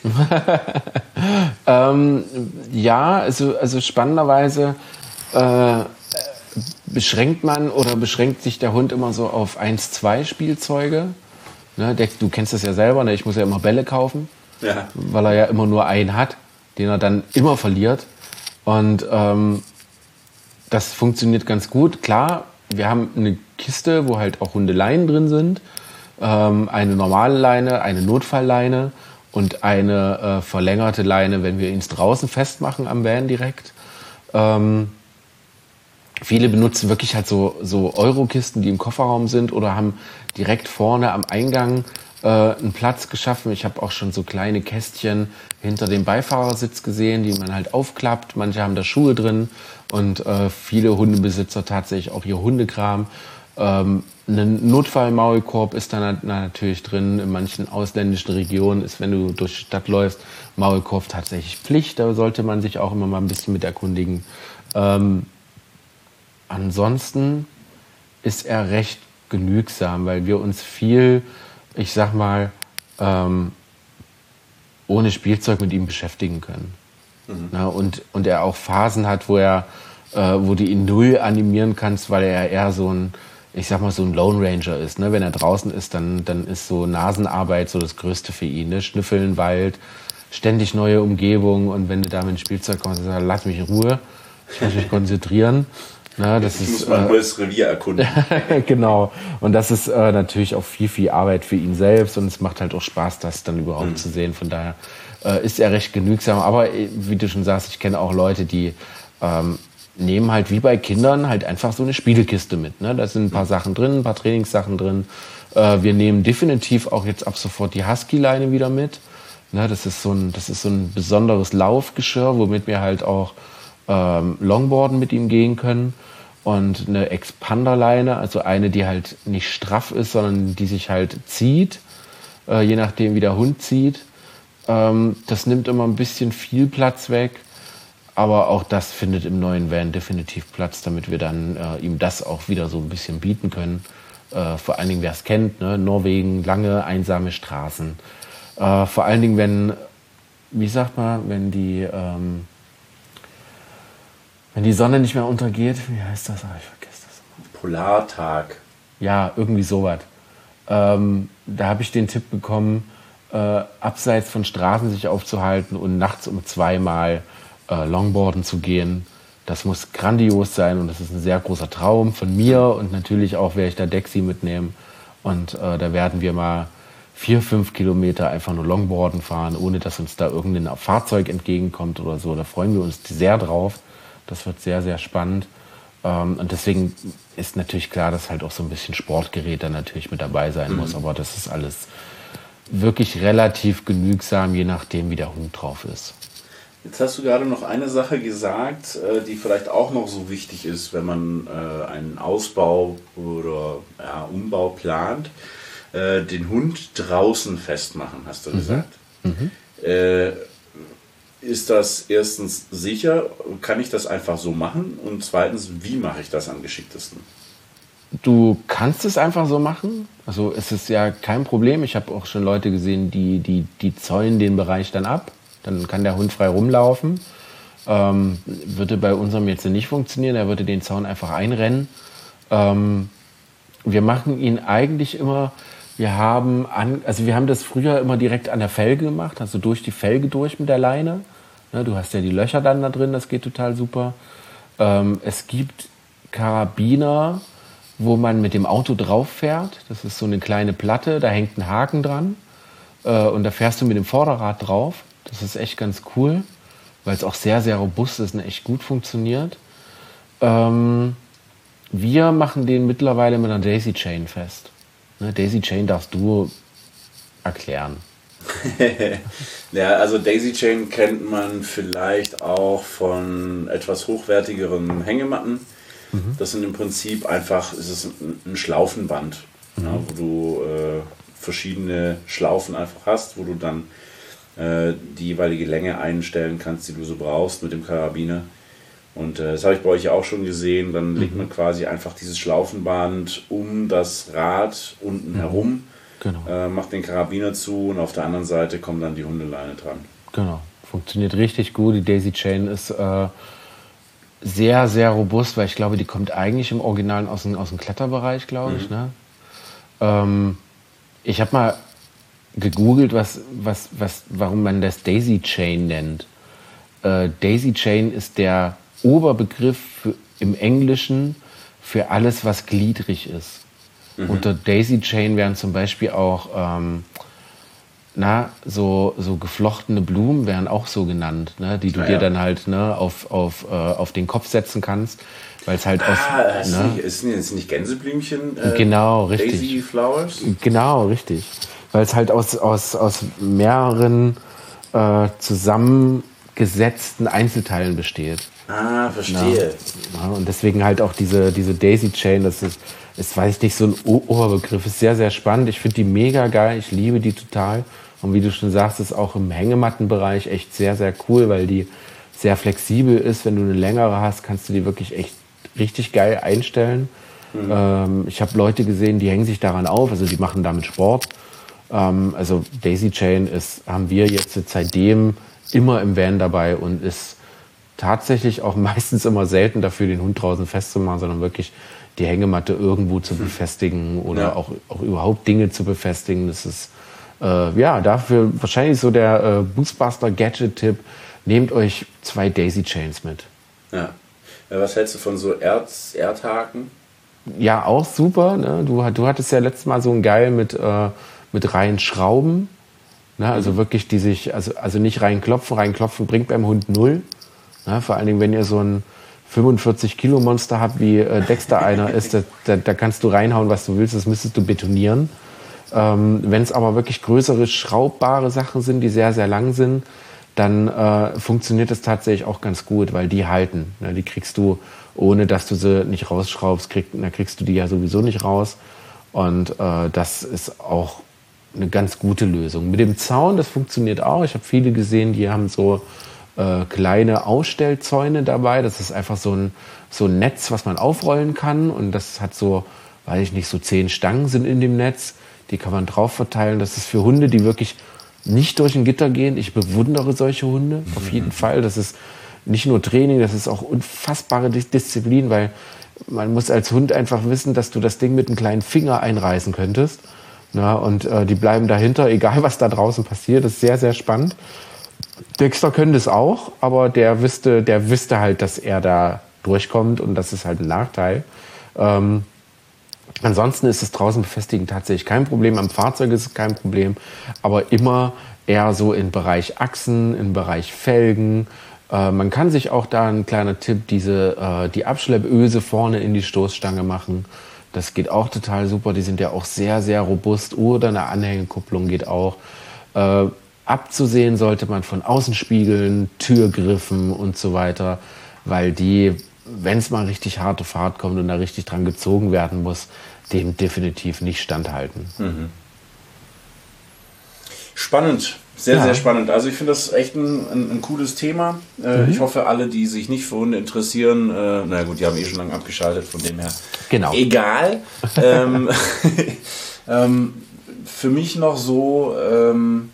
ähm, ja, also, also spannenderweise äh, beschränkt man oder beschränkt sich der Hund immer so auf eins, zwei Spielzeuge. Ne, der, du kennst das ja selber, ne? Ich muss ja immer Bälle kaufen, ja. weil er ja immer nur einen hat, den er dann immer verliert. Und ähm, das funktioniert ganz gut. Klar, wir haben eine Kiste, wo halt auch Hundeleien drin sind. ähm, eine normale Leine, eine Notfallleine und eine äh, verlängerte Leine, wenn wir ihn draußen festmachen am Van direkt. Ähm, viele benutzen wirklich halt so, so Eurokisten, die im Kofferraum sind oder haben direkt vorne am Eingang äh, einen Platz geschaffen. Ich habe auch schon so kleine Kästchen hinter dem Beifahrersitz gesehen, die man halt aufklappt. Manche haben da Schuhe drin und äh, viele Hundebesitzer tatsächlich auch ihr Hundekram. Ähm, ein Notfallmaulkorb ist da na- natürlich drin. In manchen ausländischen Regionen ist, wenn du durch die Stadt läufst, Maulkorb tatsächlich Pflicht. Da sollte man sich auch immer mal ein bisschen mit erkundigen. Ähm, ansonsten ist er recht genügsam, weil wir uns viel, ich sag mal, ähm, ohne Spielzeug mit ihm beschäftigen können. Mhm. Na, und, und er auch Phasen hat, wo er, äh, wo du ihn null animieren kannst, weil er eher so ein, ich sag mal, so ein Lone Ranger ist. Ne? Wenn er draußen ist, dann, dann ist so Nasenarbeit so das Größte für ihn. Ne? Schnüffeln, Wald, ständig neue Umgebung. Und wenn du da mit dem Spielzeug kommst, dann sagst du, lass mich in Ruhe, ich muss mich konzentrieren. Na, das ich ist, muss mein äh, neues Revier erkunden. Genau. Und das ist äh, natürlich auch viel, viel Arbeit für ihn selbst. Und es macht halt auch Spaß, das dann überhaupt mhm. zu sehen. Von daher äh, ist er recht genügsam. Aber äh, wie du schon sagst, ich kenne auch Leute, die ähm, nehmen halt wie bei Kindern halt einfach so eine Spielekiste mit. Ne? Da sind ein paar Sachen drin, ein paar Trainingssachen drin. Äh, wir nehmen definitiv auch jetzt ab sofort die Husky-Leine wieder mit. Ne? Das ist so ein, das ist so ein besonderes Laufgeschirr, womit wir halt auch ähm, Longboarden mit ihm gehen können. Und eine Expanderleine, also eine, die halt nicht straff ist, sondern die sich halt zieht, äh, je nachdem wie der Hund zieht. Ähm, das nimmt immer ein bisschen viel Platz weg. Aber auch das findet im neuen Van definitiv Platz, damit wir dann äh, ihm das auch wieder so ein bisschen bieten können. Äh, vor allen Dingen, wer es kennt, ne? Norwegen, lange, einsame Straßen. Äh, vor allen Dingen, wenn, wie sagt man, wenn die, ähm, wenn die Sonne nicht mehr untergeht, wie heißt das? Ah, ich vergesse das immer. Polartag. Ja, irgendwie sowas. Ähm, da habe ich den Tipp bekommen, äh, abseits von Straßen sich aufzuhalten und nachts um zweimal äh, Longboarden zu gehen. Das muss grandios sein und das ist ein sehr großer Traum von mir und natürlich auch werde ich da Dexy mitnehmen und äh, da werden wir mal vier, fünf Kilometer einfach nur Longboarden fahren, ohne dass uns da irgendein Fahrzeug entgegenkommt oder so. Da freuen wir uns sehr drauf. Das wird sehr, sehr spannend. Ähm, und deswegen ist natürlich klar, dass halt auch so ein bisschen Sportgerät da natürlich mit dabei sein muss. Aber das ist alles wirklich relativ genügsam, je nachdem, wie der Hund drauf ist. Jetzt hast du gerade noch eine Sache gesagt, äh, die vielleicht auch noch so wichtig ist, wenn man äh, einen Ausbau oder ja, Umbau plant. Äh, den Hund draußen festmachen, hast du mhm. gesagt. Mhm. Äh, ist das erstens sicher? Kann ich das einfach so machen? Und zweitens, wie mache ich das am geschicktesten? Du kannst es einfach so machen. Also es ist ja kein Problem. Ich habe auch schon Leute gesehen, die, die, die zäunen den Bereich dann ab. Dann kann der Hund frei rumlaufen. Ähm, würde bei unserem jetzt nicht funktionieren. Er würde den Zaun einfach einrennen. Ähm, wir machen ihn eigentlich immer, wir haben, an, also wir haben das früher immer direkt an der Felge gemacht, also durch die Felge durch mit der Leine. Ne, du hast ja die Löcher dann da drin, das geht total super. Ähm, es gibt Karabiner, wo man mit dem Auto drauf fährt. Das ist so eine kleine Platte, da hängt ein Haken dran. Äh, und da fährst du mit dem Vorderrad drauf. Das ist echt ganz cool, weil es auch sehr, sehr robust ist und echt gut funktioniert. Ähm, wir machen den mittlerweile mit einer Daisy Chain fest. Ne, Daisy Chain darfst du erklären. Ja, also Daisy Chain kennt man vielleicht auch von etwas hochwertigeren Hängematten. Mhm. Das sind im Prinzip einfach, es ist ein, ein Schlaufenband, mhm. ja, wo du äh, verschiedene Schlaufen einfach hast, wo du dann äh, die jeweilige Länge einstellen kannst, die du so brauchst mit dem Karabiner. Und äh, das habe ich bei euch ja auch schon gesehen. Dann legt man quasi einfach dieses Schlaufenband um das Rad unten mhm. herum, genau. äh, macht den Karabiner zu und auf der anderen Seite kommt dann die Hundeleine dran. Genau, funktioniert richtig gut. Die Daisy Chain ist äh, sehr, sehr robust, weil ich glaube, die kommt eigentlich im Original aus dem, aus dem Kletterbereich, glaube mhm. ich. Ne? Ähm, ich habe mal gegoogelt, was, was, was, warum man das Daisy Chain nennt. Äh, Daisy Chain ist der Oberbegriff für, im Englischen für alles, was gliedrig ist. Mhm. Unter Daisy Chain wären zum Beispiel auch ähm, na, so, so geflochtene Blumen wären auch so genannt, ne, die du ah, dir ja. dann halt ne, auf, auf, äh, auf den Kopf setzen kannst, weil es halt ah, aus... Ist, ne, nicht, ist nicht, nicht Gänseblümchen? Äh, genau, richtig. Daisy Flowers? Genau, richtig. Weil es halt aus, aus, aus mehreren äh, zusammengesetzten Einzelteilen besteht. Ah, verstehe. Ja, und deswegen halt auch diese, diese Daisy Chain, das ist, ist, weiß ich nicht, so ein O- Oberbegriff, ist sehr, sehr spannend. Ich finde die mega geil, ich liebe die total. Und wie du schon sagst, ist auch im Hängemattenbereich echt sehr, sehr cool, weil die sehr flexibel ist. Wenn du eine längere hast, kannst du die wirklich echt richtig geil einstellen. Mhm. Ähm, ich habe Leute gesehen, die hängen sich daran auf, also die machen damit Sport. Ähm, also Daisy Chain ist, haben wir jetzt seitdem immer im Van dabei und ist tatsächlich auch meistens immer selten dafür, den Hund draußen festzumachen, sondern wirklich die Hängematte irgendwo zu befestigen oder ja. auch, auch überhaupt Dinge zu befestigen. Das ist äh, ja dafür wahrscheinlich so der äh, Boostbuster Gadget-Tipp. Nehmt euch zwei Daisy Chains mit. Ja. Was hältst du von so Erz, Erdhaken? Ja, auch super. Ne? Du, du hattest ja letztes Mal so ein Geil mit, äh, mit reinen Schrauben. Ne? Also mhm. wirklich, die sich, also, also nicht reinklopfen. Reinklopfen bringt beim Hund null. Ne? Vor allen Dingen, wenn ihr so ein fünfundvierzig Kilo Monster habt, wie äh, Dexter einer ist, da, da, da kannst du reinhauen, was du willst. Das müsstest du betonieren. Ähm, wenn es aber wirklich größere, schraubbare Sachen sind, die sehr, sehr lang sind, dann äh, funktioniert das tatsächlich auch ganz gut, weil die halten. Ne? Die kriegst du, ohne dass du sie nicht rausschraubst, krieg, dann kriegst du die ja sowieso nicht raus. Und äh, das ist auch eine ganz gute Lösung. Mit dem Zaun, das funktioniert auch. Ich habe viele gesehen, die haben so äh, kleine Ausstellzäune dabei. Das ist einfach so ein, so ein Netz, was man aufrollen kann. Und das hat so, weiß ich nicht, so zehn Stangen sind in dem Netz. Die kann man drauf verteilen. Das ist für Hunde, die wirklich nicht durch ein Gitter gehen. Ich bewundere solche Hunde, auf jeden Fall. Das ist nicht nur Training, das ist auch unfassbare Disziplin, weil man muss als Hund einfach wissen, dass du das Ding mit einem kleinen Finger einreißen könntest. Na, und äh, die bleiben dahinter, egal was da draußen passiert. Das ist sehr, sehr spannend. Dexter könnte es auch, aber der wüsste, der wüsste halt, dass er da durchkommt und das ist halt ein Nachteil. Ähm, Ansonsten ist es draußen befestigen tatsächlich kein Problem. Am Fahrzeug ist es kein Problem. Aber immer eher so im Bereich Achsen, im Bereich Felgen. Äh, man kann sich auch da, ein kleiner Tipp, diese, äh, die Abschleppöse vorne in die Stoßstange machen. Das geht auch total super. Die sind ja auch sehr, sehr robust. Oder eine Anhängekupplung geht auch. Äh, abzusehen sollte man von Außenspiegeln, Türgriffen und so weiter. Weil die, wenn es mal richtig harte Fahrt kommt und da richtig dran gezogen werden muss, dem definitiv nicht standhalten. Mhm. Spannend, sehr, ja. sehr spannend. Also ich finde das echt ein, ein, ein cooles Thema. Äh, mhm. Ich hoffe, alle, die sich nicht für Hunde interessieren, äh, na gut, die haben eh schon lange abgeschaltet, von dem her genau. egal. ähm, ähm, für mich noch so, ähm,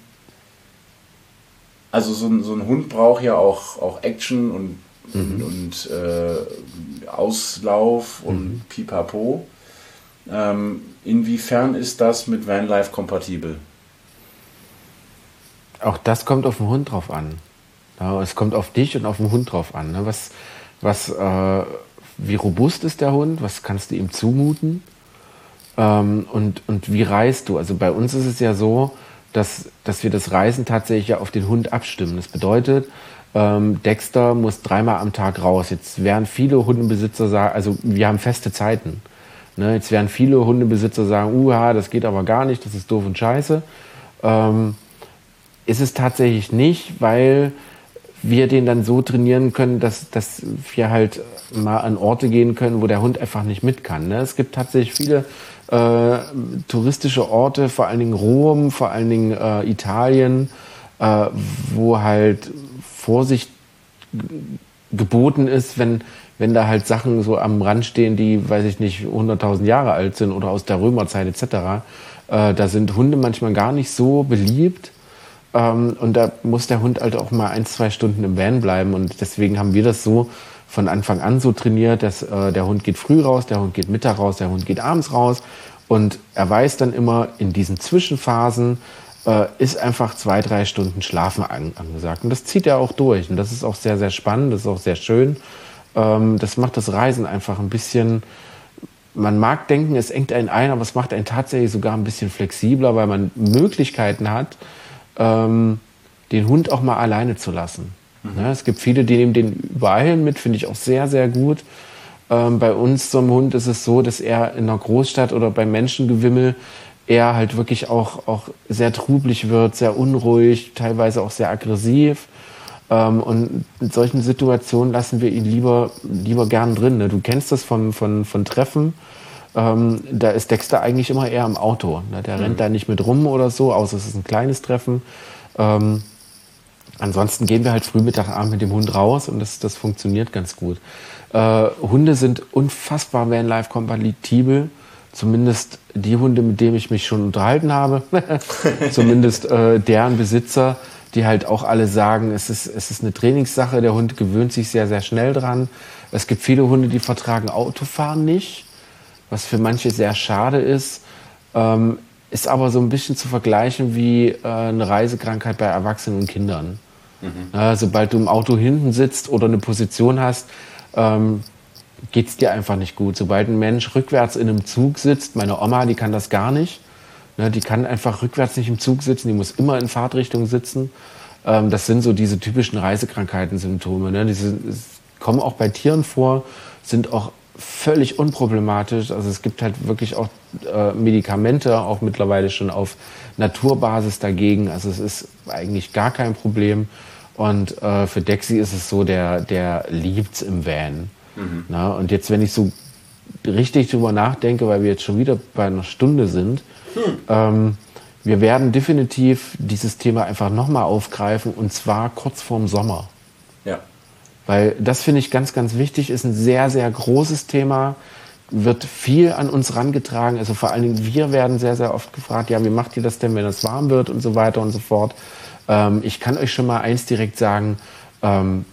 also so ein, so ein Hund braucht ja auch, auch Action und Mhm. und äh, Auslauf und mhm. Pipapo. Ähm, inwiefern ist das mit Vanlife kompatibel? Auch das kommt auf den Hund drauf an. Ja, es kommt auf dich und auf den Hund drauf an. Ne? Was, was, äh, wie robust ist der Hund? Was kannst du ihm zumuten? Ähm, und, und wie reist du? Also bei uns ist es ja so, dass, dass wir das Reisen tatsächlich ja auf den Hund abstimmen. Das bedeutet, Ähm, Dexter muss dreimal am Tag raus. Jetzt werden viele Hundebesitzer sagen, also wir haben feste Zeiten. Ne? Jetzt werden viele Hundebesitzer sagen, uha, das geht aber gar nicht, das ist doof und scheiße. Ähm, ist es tatsächlich nicht, weil wir den dann so trainieren können, dass, dass wir halt mal an Orte gehen können, wo der Hund einfach nicht mit kann. Ne? Es gibt tatsächlich viele äh, touristische Orte, vor allen Dingen Rom, vor allen Dingen äh, Italien, äh, wo halt Vorsicht geboten ist, wenn, wenn da halt Sachen so am Rand stehen, die, weiß ich nicht, hunderttausend Jahre alt sind oder aus der Römerzeit et cetera. Äh, da sind Hunde manchmal gar nicht so beliebt. Ähm, und da muss der Hund halt auch mal ein, zwei Stunden im Van bleiben. Und deswegen haben wir das so von Anfang an so trainiert, dass äh, der Hund geht früh raus, der Hund geht Mittag raus, der Hund geht abends raus. Und er weiß dann immer, in diesen Zwischenphasen äh, ist einfach zwei, drei Stunden Schlafen an, angesagt. Und das zieht er auch durch. Und das ist auch sehr, sehr spannend, das ist auch sehr schön. Ähm, das macht das Reisen einfach ein bisschen man mag denken, es engt einen ein, aber es macht einen tatsächlich sogar ein bisschen flexibler, weil man Möglichkeiten hat, ähm, den Hund auch mal alleine zu lassen. Mhm. Ja, es gibt viele, die nehmen den überall hin mit, finde ich auch sehr, sehr gut. Ähm, bei uns zum Hund ist es so, dass er in einer Großstadt oder beim Menschengewimmel er halt wirklich auch, auch sehr trubelig wird, sehr unruhig, teilweise auch sehr aggressiv. Ähm, und in solchen Situationen lassen wir ihn lieber, lieber gern drin. Ne? Du kennst das von, von, von Treffen. Ähm, da ist Dexter eigentlich immer eher im Auto. Ne? Der mhm. rennt da nicht mit rum oder so, außer es ist ein kleines Treffen. Ähm, ansonsten gehen wir halt früh Mittagabend mit dem Hund raus und das, das funktioniert ganz gut. Äh, Hunde sind unfassbar Vanlife-kompatibel. Zumindest die Hunde, mit denen ich mich schon unterhalten habe. Zumindest äh, deren Besitzer, die halt auch alle sagen, es ist, es ist eine Trainingssache, der Hund gewöhnt sich sehr, sehr schnell dran. Es gibt viele Hunde, die vertragen Autofahren nicht, was für manche sehr schade ist. Ähm, ist aber so ein bisschen zu vergleichen wie äh, eine Reisekrankheit bei Erwachsenen und Kindern. Mhm. Ja, sobald du im Auto hinten sitzt oder eine Position hast, ähm, geht es dir einfach nicht gut. Sobald ein Mensch rückwärts in einem Zug sitzt, meine Oma, die kann das gar nicht. Ne, die kann einfach rückwärts nicht im Zug sitzen, die muss immer in Fahrtrichtung sitzen. Ähm, das sind so diese typischen Reisekrankheiten-Symptome. Ne? Die sind, kommen auch bei Tieren vor, sind auch völlig unproblematisch. Also es gibt halt wirklich auch äh, Medikamente, auch mittlerweile schon auf Naturbasis dagegen. Also es ist eigentlich gar kein Problem. Und äh, für Dexy ist es so, der, der liebt's im Van. Mhm. Na, und jetzt, wenn ich so richtig drüber nachdenke, weil wir jetzt schon wieder bei einer Stunde sind, hm. ähm, wir werden definitiv dieses Thema einfach nochmal aufgreifen und zwar kurz vorm Sommer. Ja. Weil das finde ich ganz, ganz wichtig, ist ein sehr, sehr großes Thema, wird viel an uns rangetragen. Also vor allen Dingen wir werden sehr, sehr oft gefragt, ja, wie macht ihr das denn, wenn es warm wird und so weiter und so fort. Ähm, ich kann euch schon mal eins direkt sagen, ähm,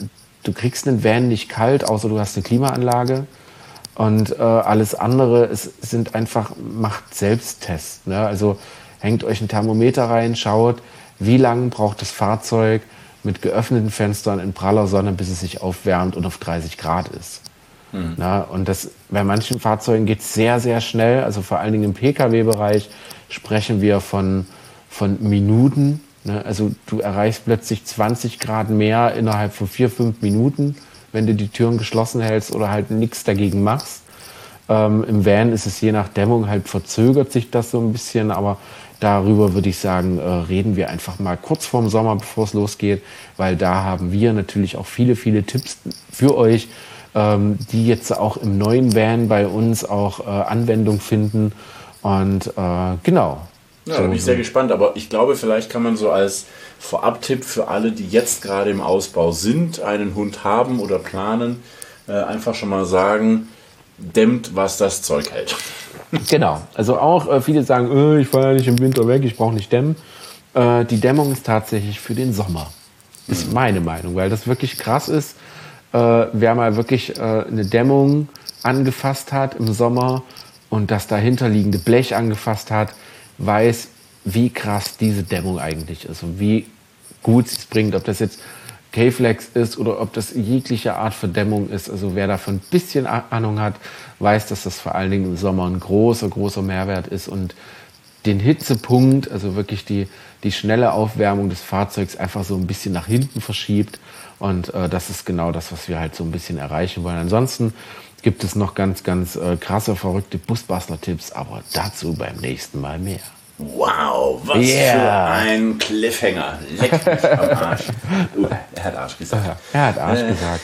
du kriegst einen Van nicht kalt, außer du hast eine Klimaanlage. Und äh, alles andere es sind einfach, macht Selbsttests. Ne? Also hängt euch ein Thermometer rein, schaut, wie lange braucht das Fahrzeug mit geöffneten Fenstern in praller Sonne, bis es sich aufwärmt und auf dreißig Grad ist. Mhm. Na, und das, bei manchen Fahrzeugen geht es sehr, sehr schnell. Also vor allen Dingen im Pkw-Bereich sprechen wir von, von Minuten. Ne? Also du erreichst plötzlich zwanzig Grad mehr innerhalb von vier, fünf Minuten, wenn du die Türen geschlossen hältst oder halt nichts dagegen machst. Ähm, im Van ist es je nach Dämmung halt verzögert sich das so ein bisschen, aber darüber würde ich sagen, äh, reden wir einfach mal kurz vorm Sommer, bevor es losgeht, weil da haben wir natürlich auch viele, viele Tipps für euch, ähm, die jetzt auch im neuen Van bei uns auch äh, Anwendung finden. Und äh, genau. Ja, so, da bin ich sehr gespannt, aber ich glaube, vielleicht kann man so als Vorab-Tipp für alle, die jetzt gerade im Ausbau sind, einen Hund haben oder planen, äh, einfach schon mal sagen, dämmt, was das Zeug hält. Genau, also auch äh, viele sagen, äh, ich fahre ja nicht im Winter weg, ich brauche nicht dämmen. Äh, die Dämmung ist tatsächlich für den Sommer, ist mhm. meine Meinung, weil das wirklich krass ist. Äh, wer mal wirklich äh, eine Dämmung angefasst hat im Sommer und das dahinterliegende Blech angefasst hat, weiß, wie krass diese Dämmung eigentlich ist und wie gut sie es bringt, ob das jetzt K-Flex ist oder ob das jegliche Art von Dämmung ist. Also wer davon ein bisschen Ahnung hat, weiß, dass das vor allen Dingen im Sommer ein großer, großer Mehrwert ist und den Hitzepunkt, also wirklich die, die schnelle Aufwärmung des Fahrzeugs einfach so ein bisschen nach hinten verschiebt. Und äh, das ist genau das, was wir halt so ein bisschen erreichen wollen. Ansonsten gibt es noch ganz, ganz äh, krasse, verrückte Busbastler-Tipps, aber dazu beim nächsten Mal mehr. Wow, was yeah. für ein Cliffhanger. Leck mich am Arsch. Uh, er hat Arsch gesagt. Er hat Arsch äh. gesagt.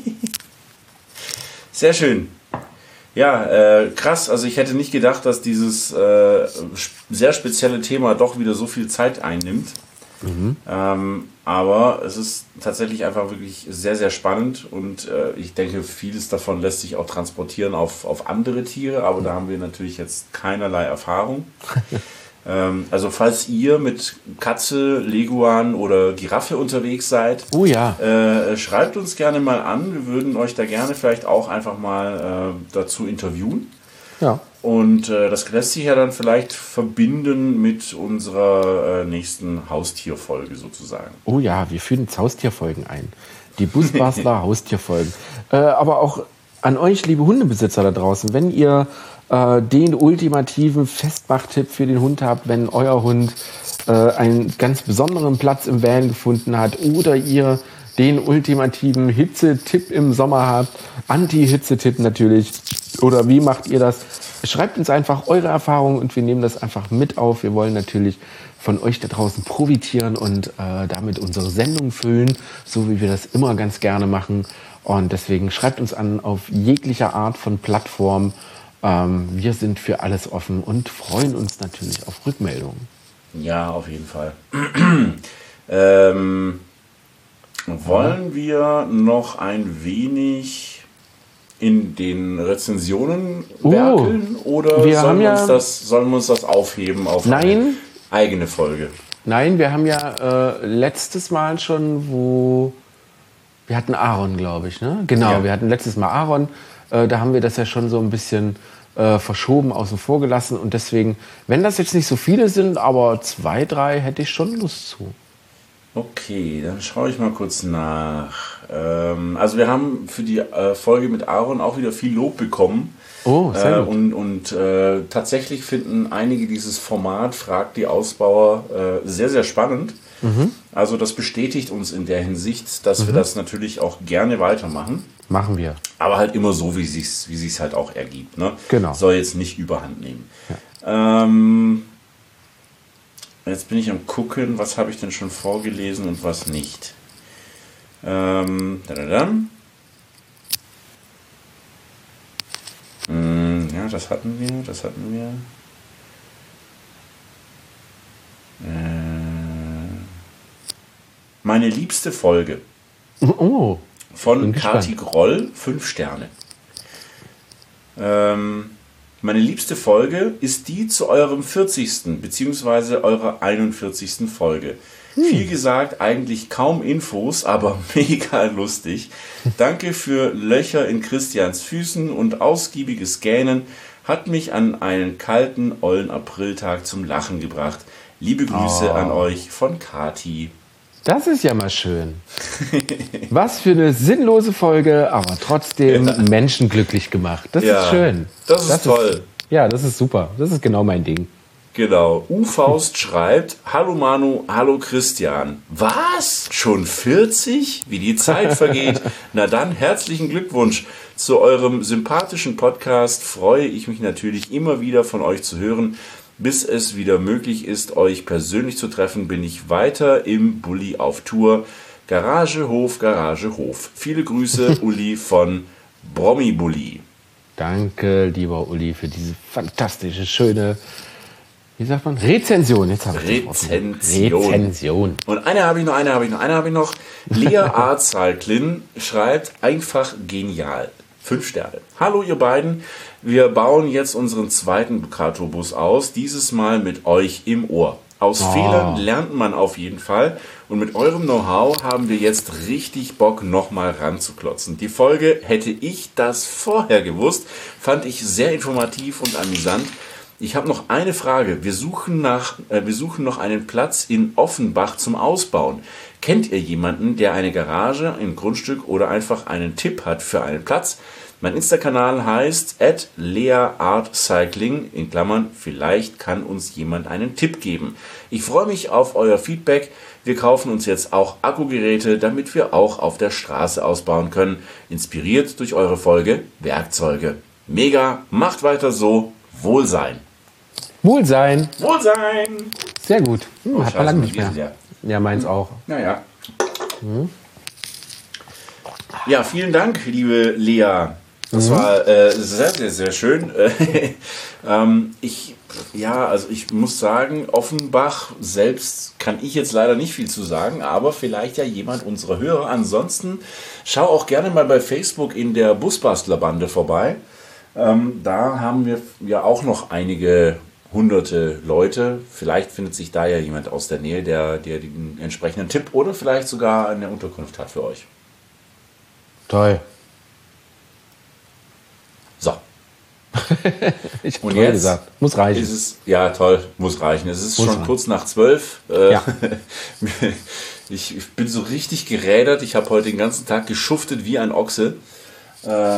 Sehr schön. Ja, äh, krass. Also ich hätte nicht gedacht, dass dieses äh, sehr spezielle Thema doch wieder so viel Zeit einnimmt. Mhm. Ähm, aber es ist tatsächlich einfach wirklich sehr, sehr spannend und äh, ich denke, vieles davon lässt sich auch transportieren auf, auf andere Tiere, aber da haben wir natürlich jetzt keinerlei Erfahrung. ähm, also falls ihr mit Katze, Leguan oder Giraffe unterwegs seid, oh ja. äh, schreibt uns gerne mal an. Wir würden euch da gerne vielleicht auch einfach mal äh, dazu interviewen. Ja. Und äh, das lässt sich ja dann vielleicht verbinden mit unserer äh, nächsten Haustierfolge sozusagen. Oh ja, wir führen jetzt Haustierfolgen ein. Die Busbastler Haustierfolgen. Äh, aber auch an euch, liebe Hundebesitzer da draußen, wenn ihr äh, den ultimativen Festmachtipp für den Hund habt, wenn euer Hund äh, einen ganz besonderen Platz im Van gefunden hat oder ihr den ultimativen Hitzetipp im Sommer habt, Anti-Hitzetipp natürlich, oder wie macht ihr das? Schreibt uns einfach eure Erfahrungen und wir nehmen das einfach mit auf. Wir wollen natürlich von euch da draußen profitieren und äh, damit unsere Sendung füllen, so wie wir das immer ganz gerne machen. Und deswegen schreibt uns an auf jeglicher Art von Plattform. Ähm, wir sind für alles offen und freuen uns natürlich auf Rückmeldungen. Ja, auf jeden Fall. ähm, wollen wir noch ein wenig in den Rezensionen Oh, werkeln oder wir haben sollen wir, ja- uns das, sollen wir uns das aufheben auf eine Nein. eigene Folge? Nein, wir haben ja äh, letztes Mal schon, wo wir hatten Aaron, glaube ich, ne? Genau, Ja. wir hatten letztes Mal Aaron. Äh, da haben wir das ja schon so ein bisschen äh, verschoben, außen vor gelassen. Und deswegen, wenn das jetzt nicht so viele sind, aber zwei, drei, hätte ich schon Lust zu. Okay, dann schaue ich mal kurz nach. Ähm, also wir haben für die äh, Folge mit Aaron auch wieder viel Lob bekommen. Oh, sehr äh, gut. Und, und äh, tatsächlich finden einige dieses Format Fragt die Ausbauer äh, sehr, sehr spannend. Mhm. Also das bestätigt uns in der Hinsicht, dass wir das natürlich auch gerne weitermachen. Machen wir. Aber halt immer so, wie sich's, wie sich's halt auch ergibt. Ne? Genau. Soll jetzt nicht überhand nehmen. Ähm, jetzt bin ich am gucken, was habe ich denn schon vorgelesen und was nicht. Ähm, dadadam. Mm, ja, das hatten wir, das hatten wir. Äh, meine liebste Folge. Oh, Von Bin gespannt. Kati Groll, fünf Sterne. Ähm, meine liebste Folge ist die zu eurem vierzigsten beziehungsweise eurer einundvierzigsten Folge. Viel gesagt, eigentlich kaum Infos, aber mega lustig. Danke für Löcher in Christians Füßen und ausgiebiges Gähnen hat mich an einen kalten, ollen Apriltag zum Lachen gebracht. Liebe Grüße Oh. an euch von Kati. das ist ja mal schön. Was für eine sinnlose Folge, aber trotzdem Ja. Menschen glücklich gemacht. Das Ja, ist schön. das ist toll. Ja, das ist super. Das ist genau mein Ding. Genau. U-Faust schreibt, hallo Manu, hallo Christian. Was? Schon vierzig? Wie die Zeit vergeht. Na dann, herzlichen Glückwunsch zu eurem sympathischen Podcast. Freue ich mich natürlich immer wieder von euch zu hören. Bis es wieder möglich ist, euch persönlich zu treffen, bin ich weiter im Bulli auf Tour. Garage, Hof, Garage, Hof. Viele Grüße, Uli von Brommi Bulli. Danke, lieber Uli, für diese fantastische, schöne, wie sagt man, Rezension. Jetzt habe ich das Wort. Rezension. Rezension. Und eine habe ich noch, eine habe ich noch, eine habe ich noch. Lea Arzalklin schreibt, einfach genial. Fünf Sterne. Hallo ihr beiden, wir bauen jetzt unseren zweiten Ducato-Bus aus, dieses Mal mit euch im Ohr. Aus Oh. Fehlern lernt man auf jeden Fall und mit eurem Know-how haben wir jetzt richtig Bock, nochmal ranzuklotzen. Die Folge hätte ich das vorher gewusst, fand ich sehr informativ und amüsant. Ich habe noch eine Frage. Wir suchen, nach, äh, wir suchen noch einen Platz in Offenbach zum Ausbauen. Kennt ihr jemanden, der eine Garage, ein Grundstück oder einfach einen Tipp hat für einen Platz? Mein Insta-Kanal heißt at leaartcycling, in Klammern, vielleicht kann uns jemand einen Tipp geben. Ich freue mich auf euer Feedback. Wir kaufen uns jetzt auch Akkugeräte, damit wir auch auf der Straße ausbauen können. Inspiriert durch eure Folge Werkzeuge. Mega, macht weiter so. Wohlsein. Wohlsein. Wohlsein! Sehr gut. Hm, Oh, hat Scheiße, man lange mein nicht mehr. Bier ist leer. Ja, meins auch. Naja. Ja, vielen Dank, liebe Lea. Das war äh, sehr, sehr, sehr schön. ähm, ich, ja, also ich muss sagen, Offenbach selbst kann ich jetzt leider nicht viel zu sagen, aber vielleicht ja jemand unserer Hörer. Ansonsten schau auch gerne mal bei Facebook in der Busbastlerbande vorbei. Ähm, da haben wir ja auch noch einige hunderte Leute. Vielleicht findet sich da ja jemand aus der Nähe, der, der den entsprechenden Tipp oder vielleicht sogar eine Unterkunft hat für euch. Toll. So, Ich habe Und toll jetzt gesagt. Muss reichen. ist es, ja toll, muss reichen. Es ist Muss schon reichen. kurz nach zwölf. Äh, Ja. ich, ich bin so richtig gerädert. Ich habe heute den ganzen Tag geschuftet wie ein Ochse. Ähm,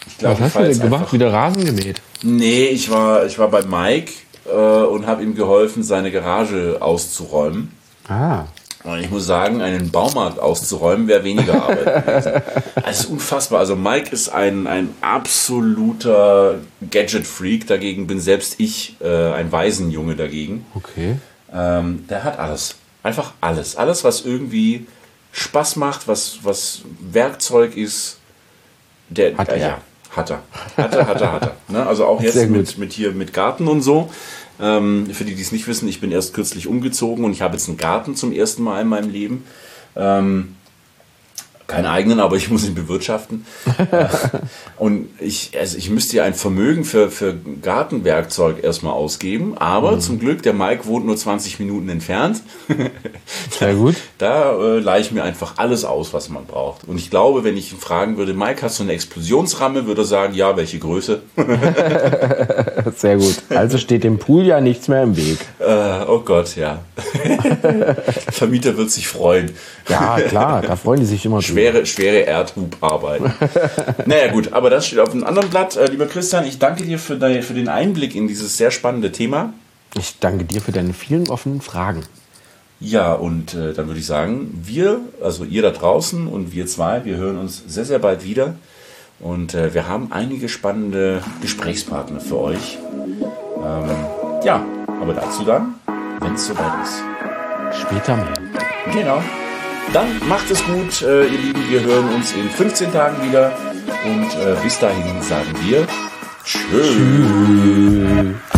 Ich glaub, Was hast ich fahr du denn jetzt gemacht? einfach- Wieder Rasen gemäht? Nee, ich war, ich war bei Mike äh, und habe ihm geholfen, seine Garage auszuräumen. Ah. Und ich muss sagen, einen Baumarkt auszuräumen wäre weniger Arbeit gewesen. Das ist unfassbar. Also Mike ist ein, ein absoluter Gadget-Freak. Dagegen bin selbst ich äh, ein Waisenjunge dagegen. Okay. Ähm, der hat alles. Einfach alles. Alles, was irgendwie Spaß macht, was, was Werkzeug ist. Der, Hat äh, er. Ja, hat er. Hat er, hat er, hat er. Ne? Also auch jetzt Sehr gut. mit, mit hier mit Garten und so. Ähm, für die, die es nicht wissen, ich bin erst kürzlich umgezogen und ich habe jetzt einen Garten zum ersten Mal in meinem Leben. Ähm, keinen eigenen, aber ich muss ihn bewirtschaften. Äh, und ich, also ich müsste ja ein Vermögen für, für Gartenwerkzeug erstmal ausgeben, aber Mhm. zum Glück, der Mike wohnt nur zwanzig Minuten entfernt. Sehr gut. Da äh, leihe ich mir einfach alles aus, was man braucht. Und ich glaube, wenn ich ihn fragen würde, Mike, hast du eine Explosionsramme, würde er sagen, ja, welche Größe? Sehr gut. Also steht dem Pool ja nichts mehr im Weg. Äh, oh Gott, ja. Vermieter wird sich freuen. Ja, klar, da freuen die sich immer drüber. Schwere, schwere Erdhubarbeit. Naja gut, aber das steht auf einem anderen Blatt. Äh, lieber Christian, ich danke dir für, dein, für den Einblick in dieses sehr spannende Thema. Ich danke dir für deine vielen offenen Fragen. Ja, und äh, dann würde ich sagen, wir, also ihr da draußen und wir zwei, wir hören uns sehr, sehr bald wieder. Und äh, wir haben einige spannende Gesprächspartner für euch. Ähm, ja, aber dazu dann, wenn es soweit ist. Später mehr. Genau. Dann macht es gut, äh, ihr Lieben. Wir hören uns in fünfzehn Tagen wieder. Und äh, bis dahin sagen wir Tschüss. Tschüss.